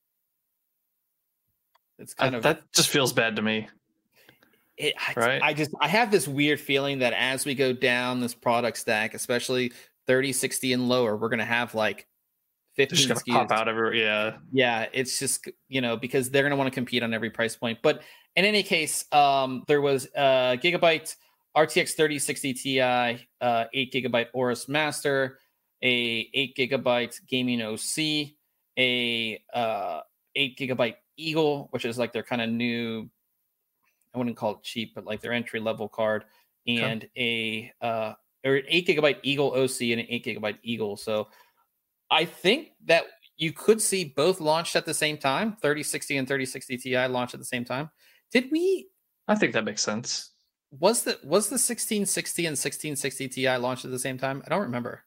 It's kind I, of that just feels bad to me. It, right? I, I just I have this weird feeling that as we go down this product stack, especially thirty sixty and lower, we're gonna have like fifteen just gonna pop out everywhere. Yeah, yeah. It's just, you know, because they're gonna want to compete on every price point. But in any case, um, there was uh, Gigabyte R T X thirty sixty Ti, uh, eight gigabyte Aorus Master, a eight gigabyte Gaming O C, a uh, eight gigabyte Eagle, which is like their kind of new, I wouldn't call it cheap, but like their entry level card, and okay. a uh, or an eight gigabyte Eagle O C and an eight gigabyte Eagle. So I think that you could see both launched at the same time, thirty sixty and thirty sixty Ti launched at the same time. Did we? I think that makes sense. Was the was the sixteen sixty and sixteen sixty Ti launched at the same time? I don't remember.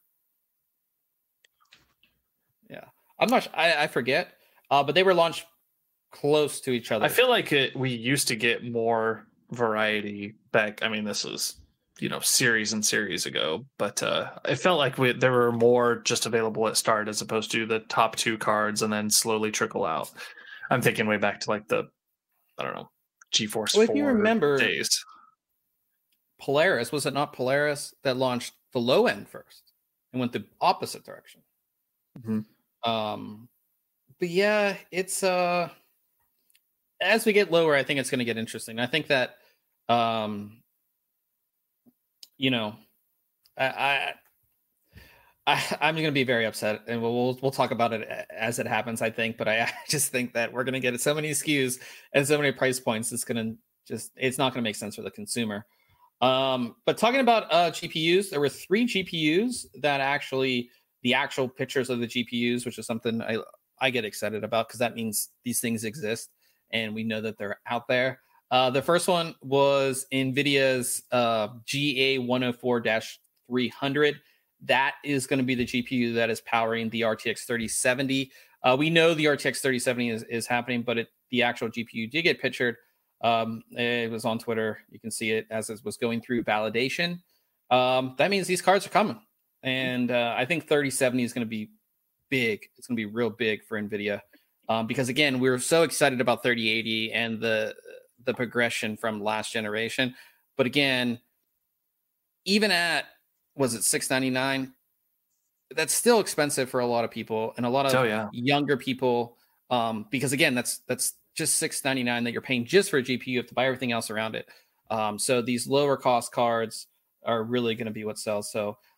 Yeah, I'm not. I, I forget. Uh, but they were launched close to each other. I feel like it, we used to get more variety back. I mean, this was, you know, series and series ago, but uh, it felt like we, there were more just available at start as opposed to the top two cards and then slowly trickle out. I'm thinking way back to like the, I don't know, GeForce well, four if you remember days. Polaris, was it not Polaris that launched the low end first and went the opposite direction? Mm-hmm. Um, but yeah, it's uh. As we get lower, I think it's going to get interesting. I think that, um, you know, I, I, I I'm going to be very upset, and we'll, we'll we'll talk about it as it happens. I think, but I, I just think that we're going to get so many S K Us and so many price points. It's going to just it's not going to make sense for the consumer. Um, but talking about uh, G P Us, there were three G P Us that actually the actual pictures of the G P Us, which is something I I get excited about because that means these things exist. And we know that they're out there. Uh, the first one was NVIDIA's uh, G A one oh four three hundred. That is going to be the G P U that is powering the R T X thirty seventy. Uh, we know the R T X thirty seventy is, is happening, but it, the actual G P U did get pictured. Um, it was on Twitter. You can see it as it was going through validation. Um, that means these cards are coming. And uh, I think thirty seventy is going to be big. It's going to be real big for NVIDIA. Um, because again, we were so excited about thirty eighty and the the progression from last generation. But again, even at, was it six ninety-nine? That's still expensive for a lot of people and a lot of oh, yeah. younger people. Um, because again, that's that's just six ninety-nine that you're paying just for a G P U. You have to buy everything else around it. Um, so these lower cost cards are really going to be what sells. So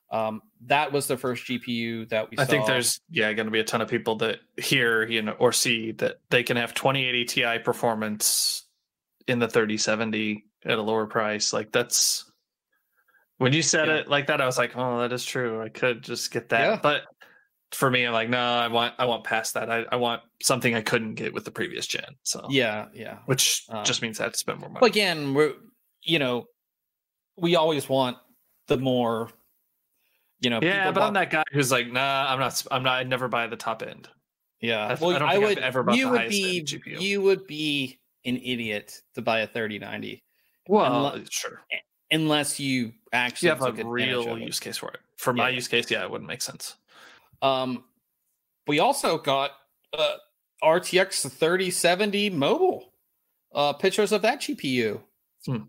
Um, that was the first G P U that we I saw. think there's yeah going to be a ton of people that hear you know or see that they can have twenty eighty Ti performance in the thirty seventy at a lower price. Like that's when you said Yeah. it like that, I was like, oh, that is true. I could just get that, Yeah. but for me, I'm like, no, I want I want past that. I, I want something I couldn't get with the previous gen. So Yeah, yeah. which Um, just means I have to spend more money. But again, we're you know, we always want the more. You know, yeah, people but bought, I'm that guy who's like, nah, I'm not. I'm not. I'd never buy the top end. yeah. I've, Well, I don't I think would I've ever bought you the would highest be end G P U. you would be an idiot to buy a thirty ninety Well, unle- sure. unless you actually You have took a advantage real of it. use case for it. For my Yeah. use case, yeah, it wouldn't make sense. Um, we also got uh, R T X thirty seventy mobile uh, pictures of that G P U. Hmm.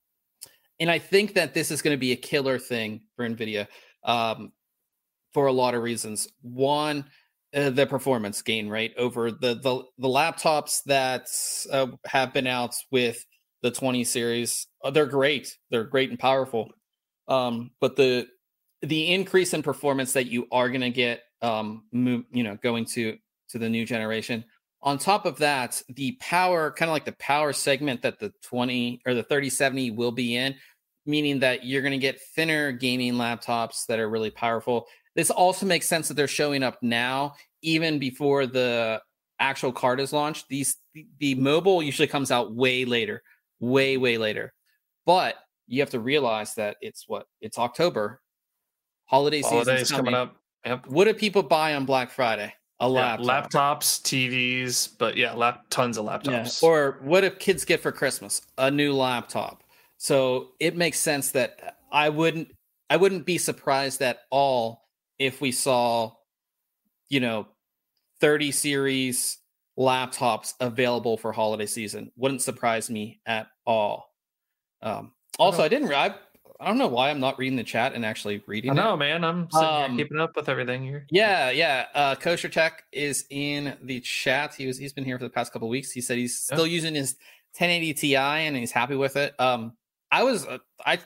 And I think that this is going to be a killer thing for NVIDIA um, for a lot of reasons. One, uh, the performance gain, right? Over the the, the laptops that uh, have been out with the twenty series, uh, they're great. They're great and powerful. Um, but the the increase in performance that you are going to get, um, move, you know, going to to the new generation. On top of that, the power, kind of like the power segment that the twenty or the thirty seventy will be in, meaning that you're going to get thinner gaming laptops that are really powerful. This also makes sense that they're showing up now, even before the actual card is launched. These the, the mobile usually comes out way later, way way later. But you have to realize that it's what it's October, holiday season Holidays coming. coming up. Yep. What do people buy on Black Friday? A Yeah, laptop. laptops, T Vs, but yeah, lap tons of laptops. Yeah. Or what if kids get for Christmas? A new laptop. So it makes sense that I wouldn't I wouldn't be surprised at all if we saw, you know, thirty series laptops available for holiday season. Wouldn't surprise me at all. Um, also, I, I didn't. I, I don't know why I'm not reading the chat and actually reading. I know, it. man. I'm sitting Um, here keeping up with everything here. Yeah, yeah. Uh, Kosher Tech is in the chat. He was he's been here for the past couple of weeks. He said he's still yeah. using his ten eighty Ti and he's happy with it. Um, I was uh, I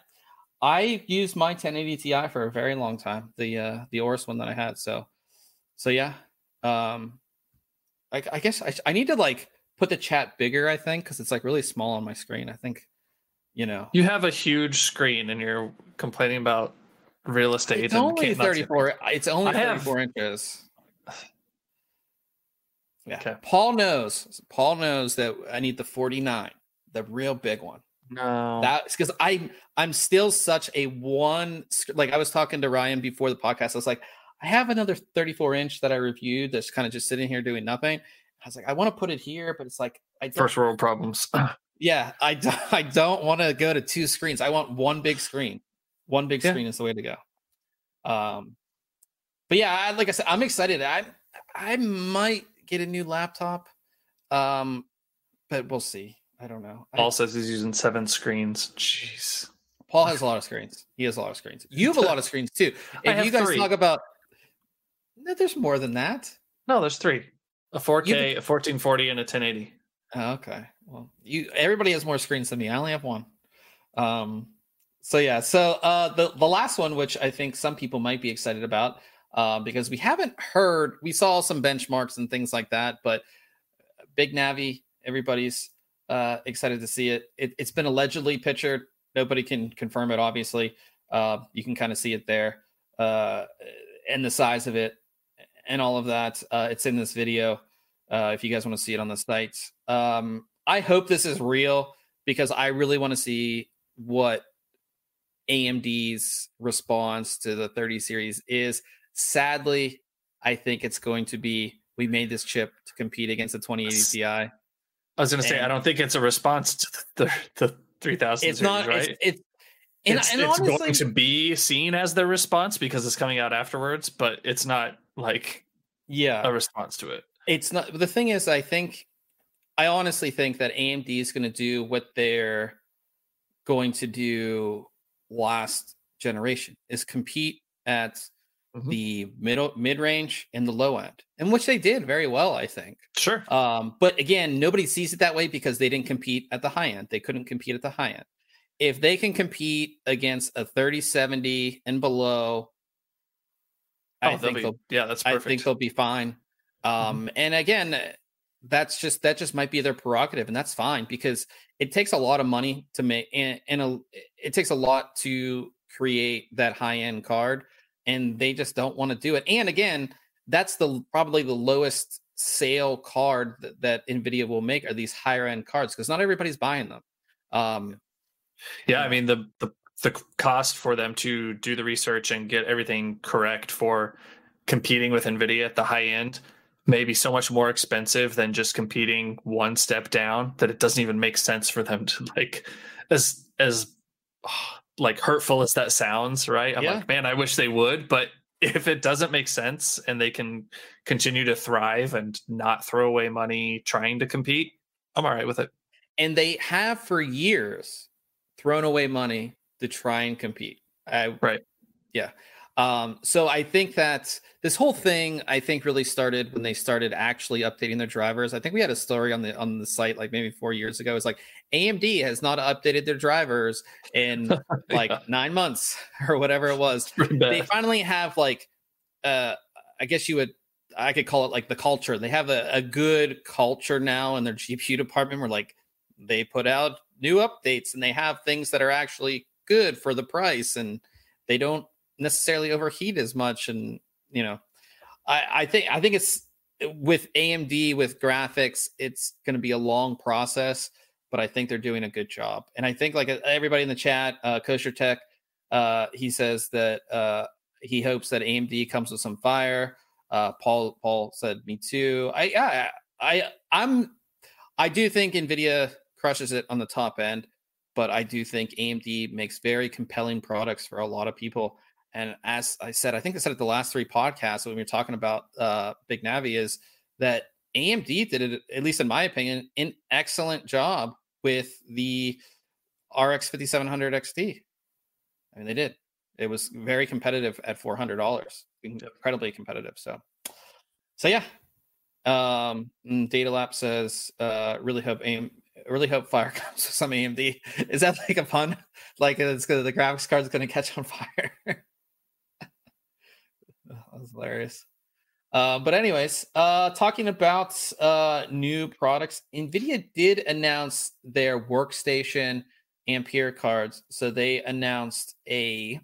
I used my ten eighty Ti for a very long time. The uh, the Aorus one that I had. So so yeah. Um, I, I guess I I need to like put the chat bigger. I think because it's like really small on my screen. I think. You know, you have a huge screen and you're complaining about real estate. It's and only thirty-four. It's only I thirty-four have... inches. Yeah. Okay. Paul knows. Paul knows that I need the forty-nine, the real big one. No, that's because I I'm still such a one. Like I was talking to Ryan before the podcast. I was like, I have another thirty-four inch that I reviewed that's kind of just sitting here doing nothing. I was like, I want to put it here, but it's like I don't... first world problems. Yeah, I, I don't want to go to two screens. I want one big screen. One big yeah. screen is the way to go. Um, but yeah, I, like I said, I'm excited. I I might get a new laptop, um, but we'll see. I don't know. Paul I, says he's using seven screens. Jeez. Paul has a lot of screens. He has a lot of screens. You have a lot of screens too. If you guys three. talk about, no, there's more than that. No, there's three: a four K, you... a fourteen forty, and a ten eighty. Oh, okay. Well, you everybody has more screens than me. I only have one. Um, so yeah. So uh, the the last one, which I think some people might be excited about, uh, because we haven't heard. We saw some benchmarks and things like that, but Big Navi, everybody's uh, excited to see it. it. It's been allegedly pictured. Nobody can confirm it. Obviously, uh, you can kind of see it there, uh, and the size of it, and all of that. Uh, it's in this video. Uh, if you guys want to see it on the site. Um, I hope this is real because I really want to see what A M D's response to the thirty series is. Sadly, I think it's going to be, we made this chip to compete against the twenty eighty Ti. I was going to say, I don't think it's a response to the, the three thousand it's series, not, right? It's, it's, and, it's, and it's honestly, going to be seen as the response because it's coming out afterwards, but it's not like yeah, a response to it. It's not. The thing is, I think, I honestly think that A M D is going to do what they're going to do last generation is compete at mm-hmm. the middle, mid range, and the low end, and which they did very well, I think. Sure. Um, but again, nobody sees it that way because they didn't compete at the high end. They couldn't compete at the high end. If they can compete against a thirty seventy and below I Oh, they'll think be they'll yeah, that's I think perfect. they'll be fine. Mhm. Um, and again, uh, that's just that just might be their prerogative, and that's fine because it takes a lot of money to make and, and a, it takes a lot to create that high end card, and they just don't want to do it. And again, that's the probably the lowest sale card that, that Nvidia will make are these higher end cards because not everybody's buying them. Um, Yeah, you I know, mean the the the cost for them to do the research and get everything correct for competing with Nvidia at the high end may be so much more expensive than just competing one step down that it doesn't even make sense for them to like as as like hurtful as that sounds, right? I'm yeah, like, man, I wish they would, but if it doesn't make sense and they can continue to thrive and not throw away money trying to compete, I'm all right with it. and they have for years thrown away money to try and compete. I Right. Yeah. Um, so I think that this whole thing, I think, really started when they started actually updating their drivers. I think we had a story on the on the site like maybe four years ago. It's like A M D has not updated their drivers in like Yeah. nine months or whatever it was. It's pretty They bad. finally have like uh I guess you would I could call it like the culture. They have a, a good culture now in their G P U department where like they put out new updates and they have things that are actually good for the price and they don't necessarily overheat as much. And you know, I, I think I think it's with A M D with graphics, it's going to be a long process, but I think they're doing a good job. And I think like everybody in the chat, uh, Kosher Tech, uh, he says that uh, he hopes that A M D comes with some fire. Uh, Paul Paul said, "Me too." I I I I'm I do think Nvidia crushes it on the top end, but I do think A M D makes very compelling products for a lot of people. And as I said, I think I said it the last three podcasts when we were talking about uh, Big Navi is that A M D did it, at least in my opinion, an excellent job with the R X fifty-seven hundred X T. I mean, they did. It was very competitive at four hundred dollars, incredibly competitive. So, so yeah, um, Data Lab says, uh, really hope A M, really hope fire comes with some A M D. Is that like a pun? Like it's gonna the graphics card's gonna catch on fire. That was hilarious. Uh, but anyways, uh, talking about uh, new products, NVIDIA did announce their workstation Ampere cards. So they announced a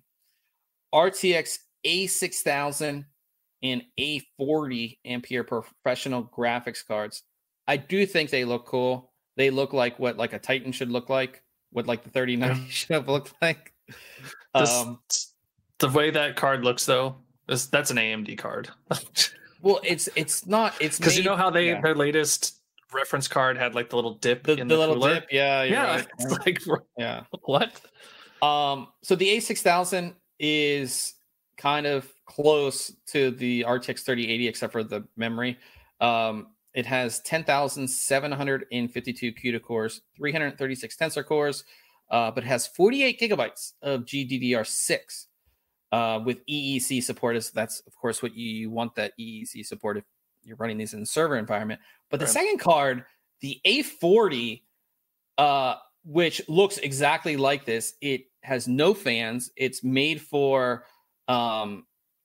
R T X A six thousand and A forty Ampere professional graphics cards. I do think they look cool. They look like what like a Titan should look like, what like the thirty ninety Yeah. should have looked like. This Um, the way that card looks though, is that's an A M D card. well, it's it's not. It's Because you made. know how they Yeah, their latest reference card had like the little dip the in the the little cooler. dip. Yeah, you're Yeah, right. it's right. like Yeah. what? Um, so the A six thousand is kind of close to the R T X thirty eighty, except for the memory. Um, it has ten thousand seven hundred fifty-two CUDA cores, three hundred thirty-six tensor cores, uh, but it has forty-eight gigabytes of G D D R six uh, with E E C support. Is That's, of course, what you, you want, that E E C support if you're running these in the server environment. But the Right. second card, the A forty, uh, which looks exactly like this. It has no fans. It's made for um,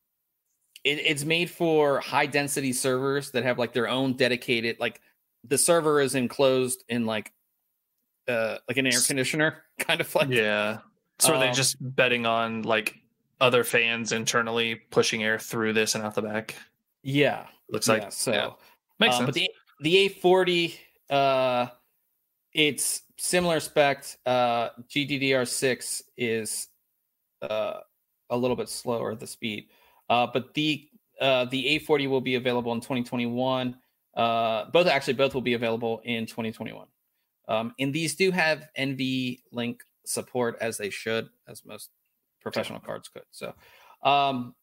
it, it's made for high density servers that have like their own dedicated like the server is enclosed in like uh like an air conditioner kind of like Yeah. So are they um just betting on like other fans internally pushing air through this and out the back? yeah Looks yeah like yeah. so Makes um but sense. the the A forty uh it's similar spec. uh G D D R six is uh, a little bit slower the speed. Uh, but the uh, the A forty will be available in twenty twenty-one. Uh, both actually both will be available in twenty twenty-one. Um, and these do have NVLink support as they should, as most professional Yeah. cards could. So um,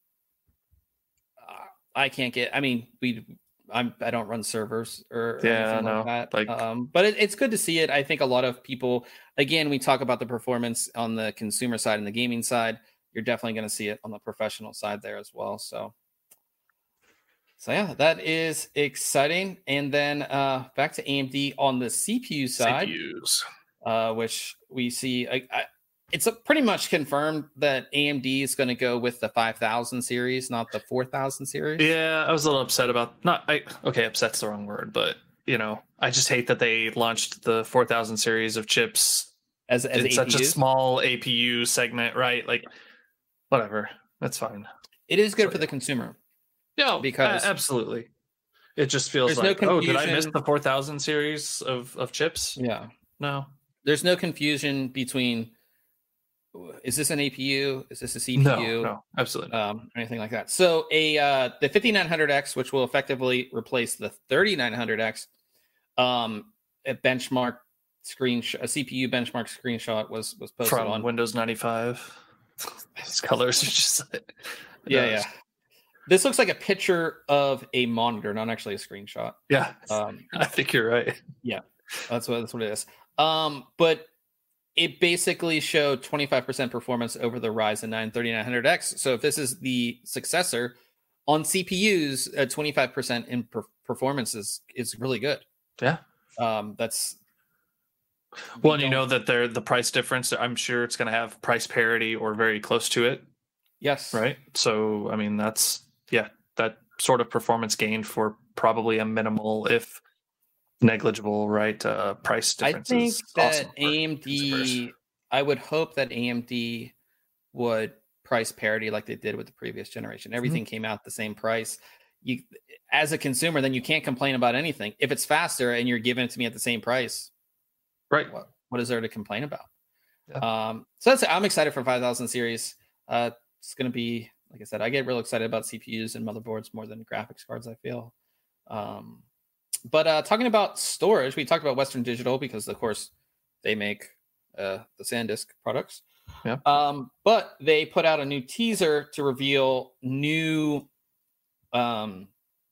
I can't get. I mean, we. I'm. I don't run servers or, or Yeah, anything like no. that. Like Um, but it, it's good to see it. I think a lot of people. Again, we talk about the performance on the consumer side and the gaming side. You're definitely going to see it on the professional side there as well. So, so yeah, that is exciting. And then uh, back to A M D on the C P U side, C P Us. uh, which we see. I, I, it's a pretty much confirmed that A M D is going to go with the five thousand series, not the four thousand series. Yeah, I was a little upset about not. I okay, upset's the wrong word, but you know, I just hate that they launched the four thousand series of chips as as in such a small A P U segment, right? Like, whatever, that's fine. It is good so, for yeah. the consumer. Yeah, because uh, absolutely. It just feels like, no oh, did I miss the four thousand series of of chips? Yeah, no. There's no confusion between. Is this an A P U? Is this a C P U? No, no, absolutely not. Um, anything like that. So a uh, the fifty-nine hundred X, which will effectively replace the thirty-nine hundred X, um, a benchmark screenshot, a C P U benchmark screenshot was was posted from on Windows ninety-five. These colors are just yeah, yeah. This looks like a picture of a monitor, not actually a screenshot. Yeah, um, I think you're right. Yeah, that's what that's what it is. Um, but it basically showed twenty-five percent performance over the Ryzen nine thirty-nine hundred X. So if this is the successor on C P Us, uh, twenty-five percent in per- performance is, is really good. Yeah. Um, that's well, and you know that they're the price difference. I'm sure it's going to have price parity or very close to it. Yes. Right. So, I mean, that's, yeah, that sort of performance gained for probably a minimal, if negligible, right, uh, price difference. I think that awesome A M D, consumers. I would hope that A M D would price parity like they did with the previous generation. Everything mm-hmm. came out the same price. You, as a consumer, then you can't complain about anything. If it's faster and you're giving it to me at the same price, right? What, what is there to complain about? Yeah. Um, so that's, I'm excited for five thousand series. Uh, it's going to be, like I said, I get real excited about C P Us and motherboards more than graphics cards, I feel. Um, But uh, talking about storage, we talked about Western Digital because, of course, they make uh, the SanDisk products. Yeah. Um, but they put out a new teaser to reveal new um,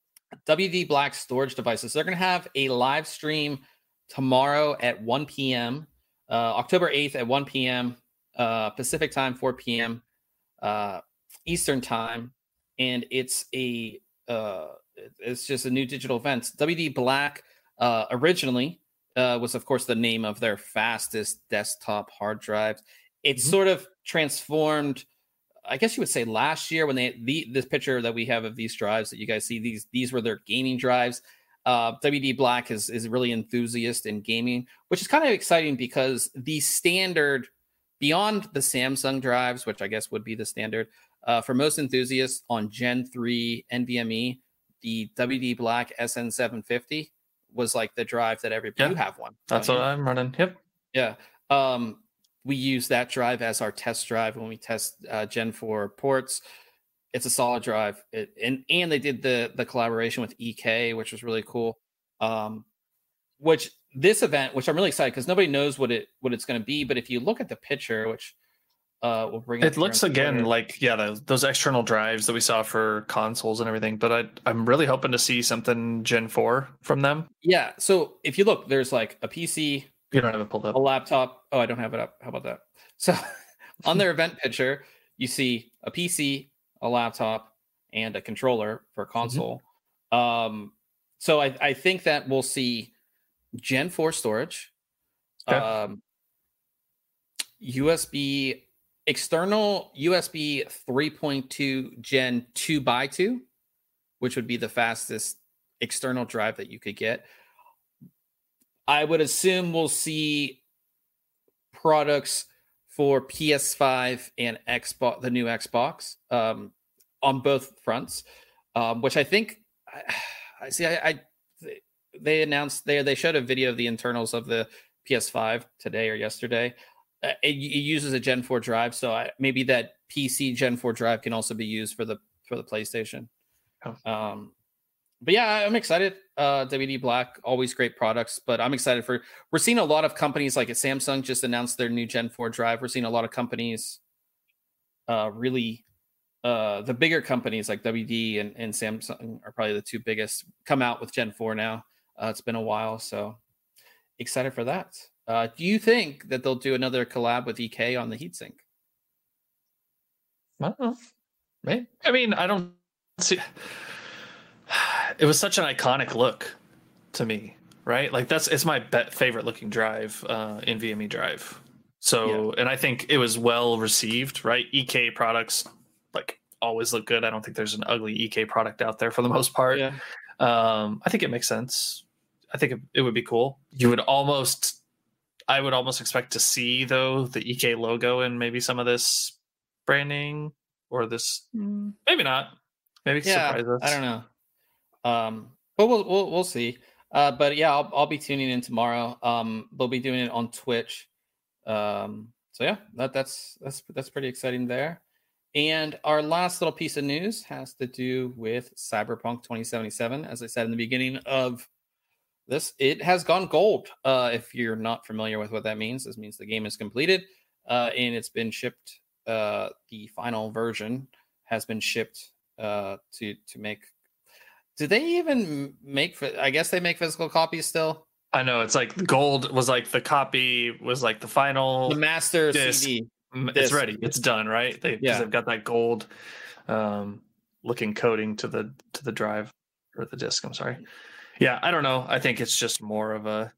W D Black storage devices. They're going to have a live stream tomorrow at one p.m., uh, October eighth at one p.m. Uh, Pacific time, four p.m. Uh, Eastern time, and it's a uh, it's just a new digital event. W D Black uh, originally uh, was, of course, the name of their fastest desktop hard drives. It's mm-hmm. sort of transformed, I guess you would say, last year when they the this picture that we have of these drives that you guys see, these these were their gaming drives. Uh, W D Black is is really enthusiast in gaming, which is kind of exciting because the standard, beyond the Samsung drives, which I guess would be the standard uh, for most enthusiasts on Gen three NVMe, the W D Black S N seven fifty was like the drive that everybody yeah, you have one. That's what I'm running. Yep. Yeah. Um, we use that drive as our test drive when we test uh, Gen four ports. It's a solid drive. It, and and they did the the collaboration with E K, which was really cool. Um, which this event, which I'm really excited because nobody knows what it what it's going to be. But if you look at the picture, which uh, we'll bring it looks again Twitter. like yeah, the, those external drives that we saw for consoles and everything. But I I'm really hoping to see something Gen four from them. Yeah. So if you look, there's like a P C. You don't have it pulled up. A laptop. Oh, I don't have it up. How about that? So on their event picture, you see a P C, a laptop, and a controller for console. Mm-hmm. Um, so I, I think that we'll see Gen four storage, okay. um, U S B, external U S B three point two Gen two by two, which would be the fastest external drive that you could get. I would assume we'll see products for P S five and Xbox, the new Xbox, um, on both fronts, um, which I think I, I see. I, I they announced they they showed a video of the internals of the P S five today or yesterday. Uh, it, it uses a Gen four drive, so I, maybe that P C Gen four drive can also be used for the for the PlayStation. Oh. Um, but yeah, I'm excited. Uh, W D Black, always great products, but I'm excited for. We're seeing a lot of companies like Samsung just announced their new Gen four drive. We're seeing a lot of companies, uh, really, uh, the bigger companies like W D and, and Samsung are probably the two biggest, come out with Gen four now. Uh, it's been a while, so excited for that. Uh, do you think that they'll do another collab with E K on the heatsink? I don't know. Maybe. I mean, I don't see. It was such an iconic look to me, right? Like that's it's my be- favorite looking drive, uh, NVMe drive. So, Yeah. and I think it was well received, right? E K products like always look good. I don't think there's an ugly E K product out there for the most part. Yeah. Um, I think it makes sense. I think it, it would be cool. You would almost, I would almost expect to see though the E K logo in maybe some of this branding or this. Mm. Maybe not. Maybe Yeah. surprise us. I don't know. Um, but we'll we'll we'll see. Uh, but yeah, I'll I'll be tuning in tomorrow. Um, they'll be doing it on Twitch. Um, so yeah, that that's that's that's pretty exciting there. And our last little piece of news has to do with Cyberpunk twenty seventy-seven. As I said in the beginning of this, it has gone gold. Uh, if you're not familiar with what that means, this means the game is completed uh, and it's been shipped. Uh, the final version has been shipped uh, to to make. Do they even make? I guess they make physical copies still. I know it's like gold was like the copy was like the final The master disc. C D. It's Disc. ready. It's done, right? They, Yeah. they've got that gold um, looking coating to the to the drive or the disc. I'm sorry. Yeah, I don't know. I think it's just more of a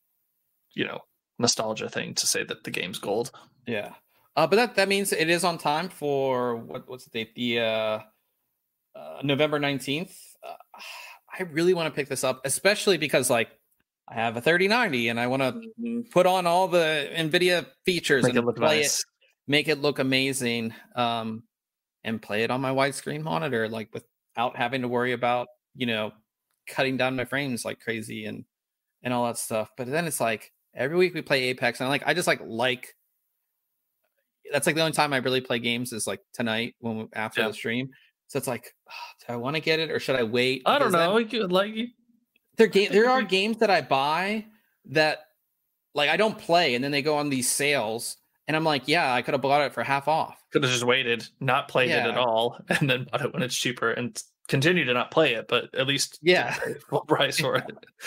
you know nostalgia thing to say that the game's gold. Yeah, uh, but that that means it is on time for what what's the date? The uh, uh, November nineteenth. Uh, I really want to pick this up, especially because like I have a thirty ninety and I want to put on all the NVIDIA features Make and it look play nice. it, make it look amazing, um, and play it on my widescreen monitor, like without having to worry about you know cutting down my frames like crazy and and all that stuff. But then it's like every week we play Apex, and I'm like I just like like. That's like the only time I really play games is like tonight when we, after Yeah. the stream. So it's like, oh, do I want to get it or should I wait? I don't Because then know. You could, like there game there are games that I buy that like I don't play, and then they go on these sales, and I'm like, yeah, I could have bought it for half off. could have just waited, not played it at Yeah. all, and then bought it when it's cheaper, and continue to not play it, but at least Yeah. pay full price for it.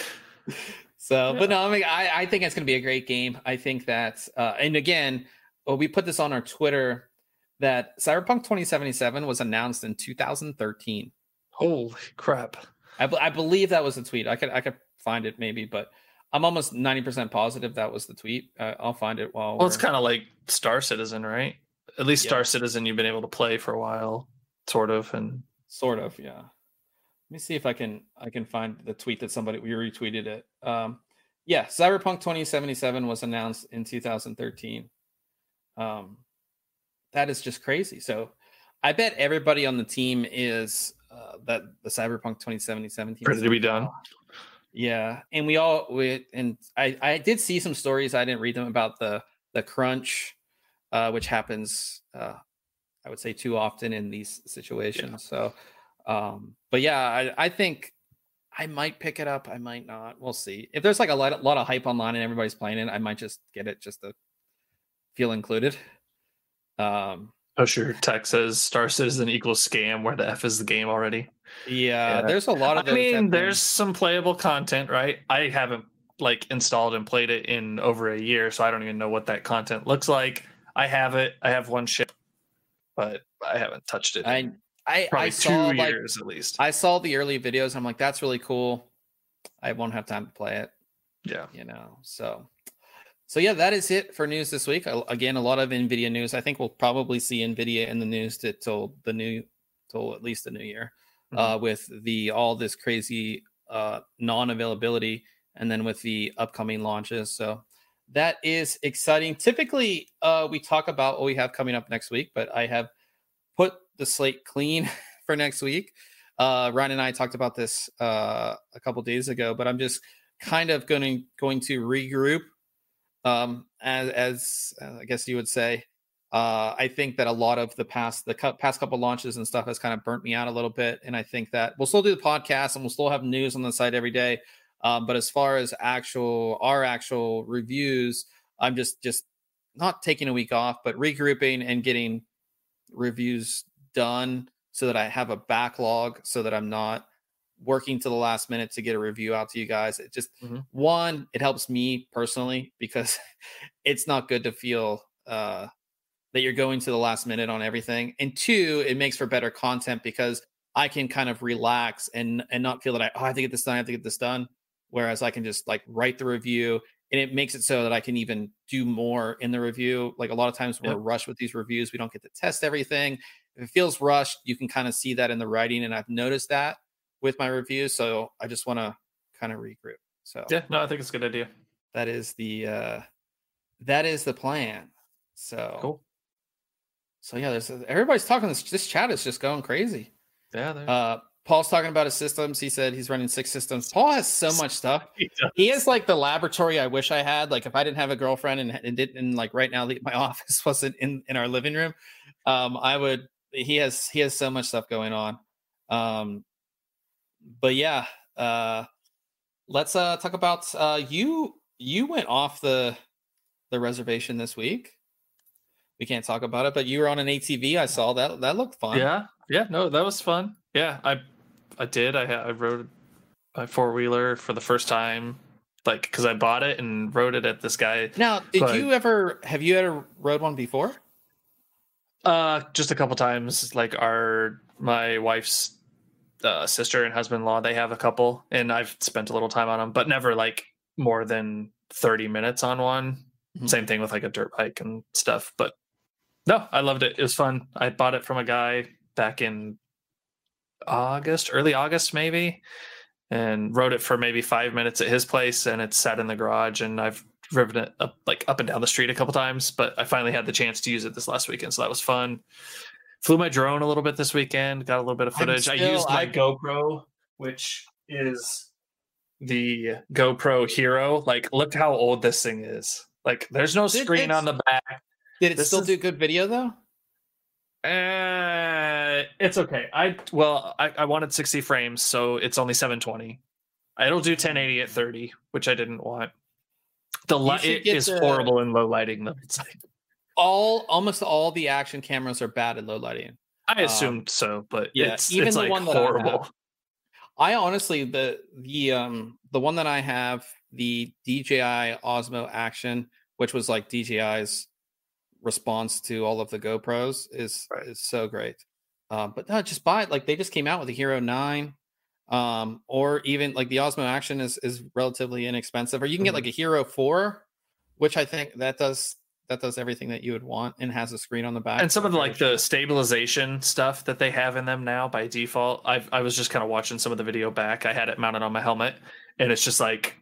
So, Yeah. but no, I mean, I, I think it's going to be a great game. I think that, uh, and again, well, we put this on our Twitter that Cyberpunk twenty seventy-seven was announced in two thousand thirteen. Holy crap! I, b- I believe that was the tweet. I could I could find it maybe, but I'm almost ninety percent positive that was the tweet. Uh, I'll find it while. Well, it's we're- kind of like Star Citizen, right? At least Yeah. Star Citizen, you've been able to play for a while, sort of, and Sort of, yeah. Let me see if I can I can find the tweet that somebody we retweeted it. Um, yeah, Cyberpunk twenty seventy-seven was announced in two thousand thirteen. Um, that is just crazy. So, I bet everybody on the team is uh, that the Cyberpunk twenty seventy-seven team ready is to be done. Yeah, and we all we and I I did see some stories. I didn't read them about the the crunch, uh, which happens. Uh, I would say too often in these situations. So, um, but yeah, I, I think I might pick it up. I might not. We'll see. If there's like a lot, a lot of hype online and everybody's playing it, I might just get it just to feel included. Um, Oh, sure. Tech says Star Citizen equals scam, where the F is the game already. yeah, Yeah. there's a lot of. I those mean, happening. there's some playable content, right? I haven't like installed and played it in over a year, so I don't even know what that content looks like. I have it. I have one ship, but I haven't touched it. I in I probably I saw two like years at least. I saw the early videos. I'm like, that's really cool. I won't have time to play it. Yeah. You know, so so yeah, that is it for news this week. Uh, Again, a lot of Nvidia news. I think we'll probably see Nvidia in the news to, till the new till at least the new year, Mhm. uh, with the all this crazy uh, non-availability, and then with the upcoming launches. So that is exciting. Typically, uh, we talk about what we have coming up next week, but I have put the slate clean for next week. Uh, Ryan and I talked about this uh, a couple days ago, but I'm just kind of going going to regroup. Um, as, as uh, I guess you would say, uh, I think that a lot of the past the cu- past couple launches and stuff has kind of burnt me out a little bit, and I think that we'll still do the podcast and we'll still have news on the site every day. Um, but as far as actual our actual reviews, I'm just just not taking a week off, but regrouping and getting reviews done so that I have a backlog, so that I'm not working to the last minute to get a review out to you guys. It just Mhm. one, it helps me personally because it's not good to feel uh, that you're going to the last minute on everything. And two, it makes for better content because I can kind of relax and and not feel that I oh, I have to get this done, I have to get this done. Whereas I can just like write the review and it makes it so that I can even do more in the review. Like a lot of times we're Yep. rushed with these reviews. We don't get to test everything. If it feels rushed, you can kind of see that in the writing. And I've noticed that with my reviews. So I just want to kind of regroup. So Yeah, no, I think it's a good idea. that is the, uh, that is the plan. So Cool. So yeah, there's everybody's talking. This this chat is just going crazy. Yeah. There. Uh, Paul's talking about his systems. He said he's running six systems. Paul has so much stuff. He does. He is like the laboratory I wish I had. Like if I didn't have a girlfriend and, and didn't and like right now my office wasn't in in our living room, um, I would. He has he has so much stuff going on. Um, but yeah, uh, let's uh talk about uh you. You went off the the reservation this week. We can't talk about it, but you were on an A T V. I saw that. That looked fun. Yeah, yeah, no, that was fun. Yeah, I, I did. I I rode my four wheeler for the first time, like because I bought it and rode it at this guy. Now, did but, you ever have you ever rode one before? Uh, just a couple times. Like our my wife's uh, sister and husband-in-law, they have a couple, and I've spent a little time on them, but never like more than thirty minutes on one. Mm-hmm. Same thing with like a dirt bike and stuff, but. No, I loved it. It was fun. I bought it from a guy back in August, early August maybe, and rode it for maybe five minutes at his place, and it's sat in the garage, and I've driven it up like up and down the street a couple times, but I finally had the chance to use it this last weekend, so that was fun. Flew my drone a little bit this weekend, got a little bit of footage. Still, I used my I... GoPro, which is the GoPro Hero. Like, look how old this thing is. Like, there's no screen on the back. Did it this still is, do good video though? Uh, it's okay. I well, I, I wanted sixty frames, so it's only seven twenty. It'll do ten eighty at thirty, which I didn't want. The light it is the, horrible in low lighting though. It's like all almost all the action cameras are bad at low lighting. I assumed um, so, but yeah, it's even it's the like one that horrible. I, have, I honestly the the um the one that I have, the D J I Osmo Action, which was like D J I's response to all of the GoPros, is right. is so great. Um, but no, just buy it. Like they just came out with a Hero nine, um, or even like the Osmo Action is is relatively inexpensive. Or you can get mm-hmm. like a Hero four, which I think that does that does everything that you would want and has a screen on the back. And some of the like the stabilization stuff that they have in them now by default. I I was just kind of watching some of the video back. I had it mounted on my helmet, and it's just like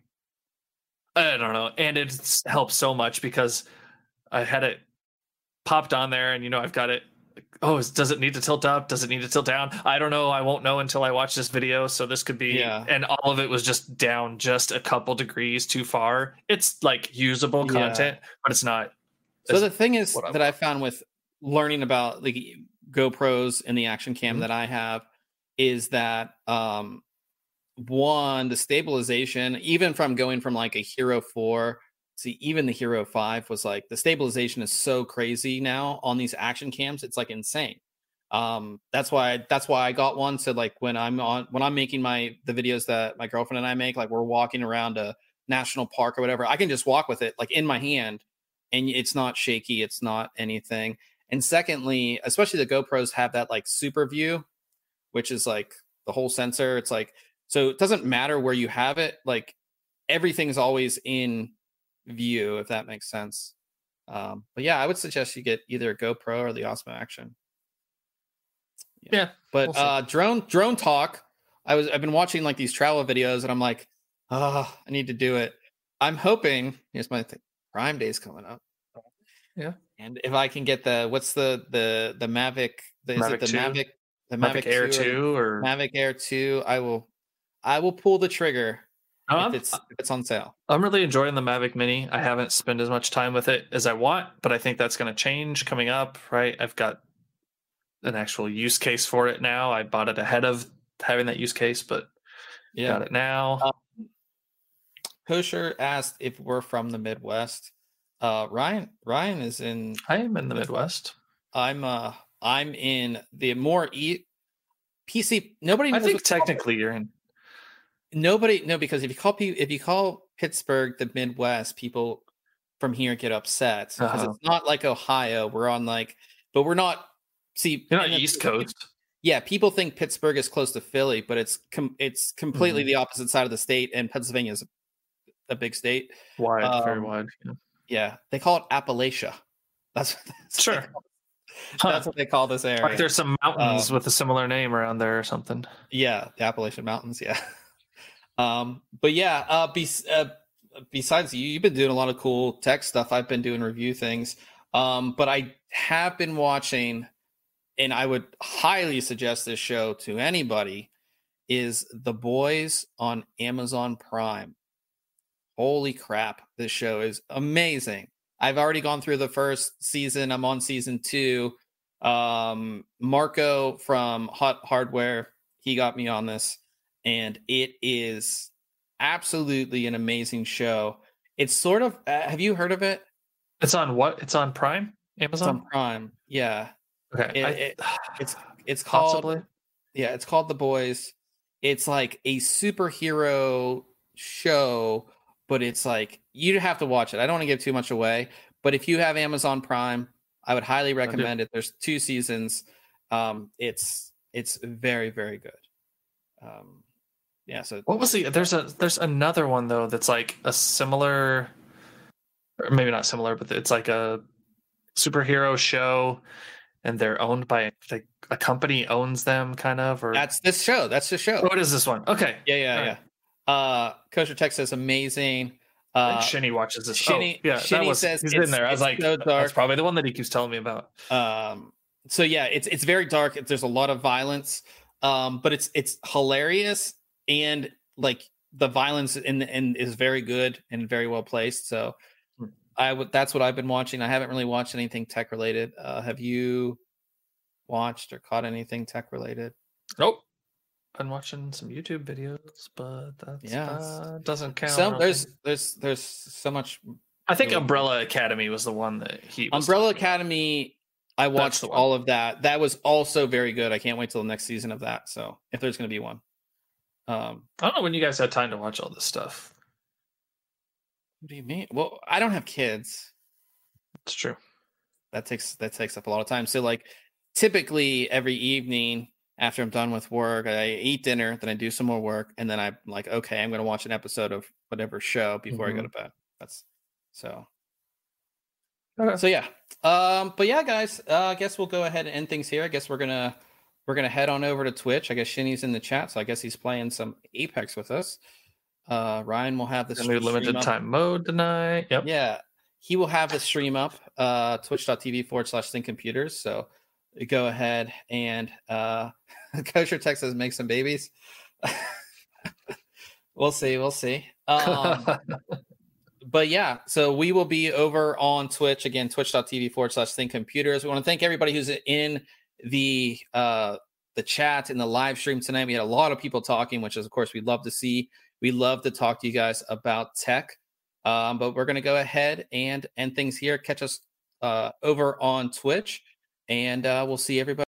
I don't know, and it helps so much because I had it popped on there, and you know I've got it. Oh, does it need to tilt up? Does it need to tilt down? I don't know. I won't know until I watch this video. So this could be, yeah. And all of it was just down just a couple degrees too far. It's like usable content, yeah. but it's not. So the thing is that I found with learning about like GoPros and the action cam mm-hmm. that I have is that um, one, the stabilization, even from going from like a Hero four. See, even the Hero five was like the stabilization is so crazy now on these action cams. It's like insane. Um, that's why that's why I got one. So like when I'm on when I'm making my the videos that my girlfriend and I make, like we're walking around a national park or whatever, I can just walk with it like in my hand, and it's not shaky. It's not anything. And secondly, especially the GoPros have that like super view, which is like the whole sensor. It's like so it doesn't matter where you have it. Like everything's always in view, if that makes sense. Um, but yeah, I would suggest you get either a GoPro or the Osmo Action. Yeah, yeah but we'll uh, drone drone talk. I was I've been watching like these travel videos, and I'm like, oh, I need to do it. I'm hoping. Here's my th- Prime Day's coming up. Yeah, and if I can get the what's the the the Mavic? The, is Mavic it the two? Mavic? The Mavic, Mavic Air two, two or, or Mavic Air two? I will I will pull the trigger. Um, if, it's, if it's on sale. I'm really enjoying the Mavic Mini. I haven't spent as much time with it as I want, but I think that's going to change coming up, right? I've got an actual use case for it now. I bought it ahead of having that use case, but yeah. got it now. Um, Kosher asked if we're from the Midwest. Uh, Ryan Ryan is in. I am in the Midwest. I'm uh I'm in the more e- P C. Nobody knows. I think technically you're in. Nobody, no, because if you call people, if you call Pittsburgh the Midwest, people from here get upset because uh-huh. it's not like Ohio. We're on like, but we're not. See, you're not East Coast. Yeah, people think Pittsburgh is close to Philly, but it's com- it's completely mm-hmm. the opposite side of the state, and Pennsylvania is a big state. Wide, um, very wide. Yeah. yeah, they call it Appalachia. That's, that's sure. what they call, Huh. that's what they call this area. Like there's some mountains um, with a similar name around there or something. Yeah, the Appalachian Mountains. Yeah. um, but yeah, uh, be, uh, besides you, you've been doing a lot of cool tech stuff. I've been doing review things. Um, but I have been watching, and I would highly suggest this show to anybody, is The Boys on Amazon Prime. Holy crap, this show is amazing. I've already gone through the first season. I'm on season two. Um, Marco from Hot Hardware, he got me on this, and it is absolutely an amazing show. It's sort of, uh, have you heard of it? It's on what? It's on Prime? Amazon? It's on Prime. Yeah. Okay. It, I, it, it's it's called possibly. Yeah, it's called The Boys. It's like a superhero show, but it's like you have to watch it. I don't want to give too much away, but if you have Amazon Prime, I would highly recommend it. There's two seasons. Um, it's it's very, very good. Um, yeah. So what was the? There's a there's another one though that's like a similar, or maybe not similar, but it's like a superhero show, and they're owned by like a company owns them, kind of. Or that's this show. That's the show. What is this one? Okay. Yeah, yeah, All yeah. right. Uh, Kosher Tech says amazing. Uh, Shinny watches this. Shinny, oh, yeah, Shinny that was, says he's it's, in there. I was like, so that's probably the one that he keeps telling me about. Um, so yeah, it's it's very dark. There's a lot of violence, um, but it's it's hilarious, and like the violence in in is very good and very well placed. So Hmm. I would that's what I've been watching. I haven't really watched anything tech related. Uh, have you watched or caught anything tech related? Nope. Been watching some YouTube videos, but that Yeah. uh, doesn't count. So I don't there's think. there's there's so much. I think really- Umbrella Academy was the one that he was Umbrella talking about. Academy. I watched the one. all of that. That was also very good. I can't wait till the next season of that. So if there's going to be one. Um, I don't know when you guys had time to watch all this stuff. what do you mean? Well, I don't have kids. It's true. That takes that takes up a lot of time. So like typically every evening after I'm done with work, I eat dinner, then I do some more work, and then I'm like, okay, I'm going to watch an episode of whatever show before Mhm. I go to bed. That's so. Okay. So yeah, um, but yeah, guys, uh, I guess we'll go ahead and end things here. I guess we're gonna we're gonna head on over to Twitch. I guess Shinny's in the chat, so I guess he's playing some Apex with us. Uh, Ryan will have the The new stream limited up. time mode tonight. Yep. Yeah, he will have the stream up. Uh, Twitch.tv forward slash Think Computers. So go ahead and uh, Kosher Tech says make some babies. We'll see. We'll see. Um, But yeah, so we will be over on Twitch again, twitch.tv forward slash think computers. We want to thank everybody who's in the uh the chat in the live stream tonight. We had a lot of people talking, which is of course we love to see. We love to talk to you guys about tech. Um, but we're gonna go ahead and end things here. Catch us uh over on Twitch, and uh we'll see everybody.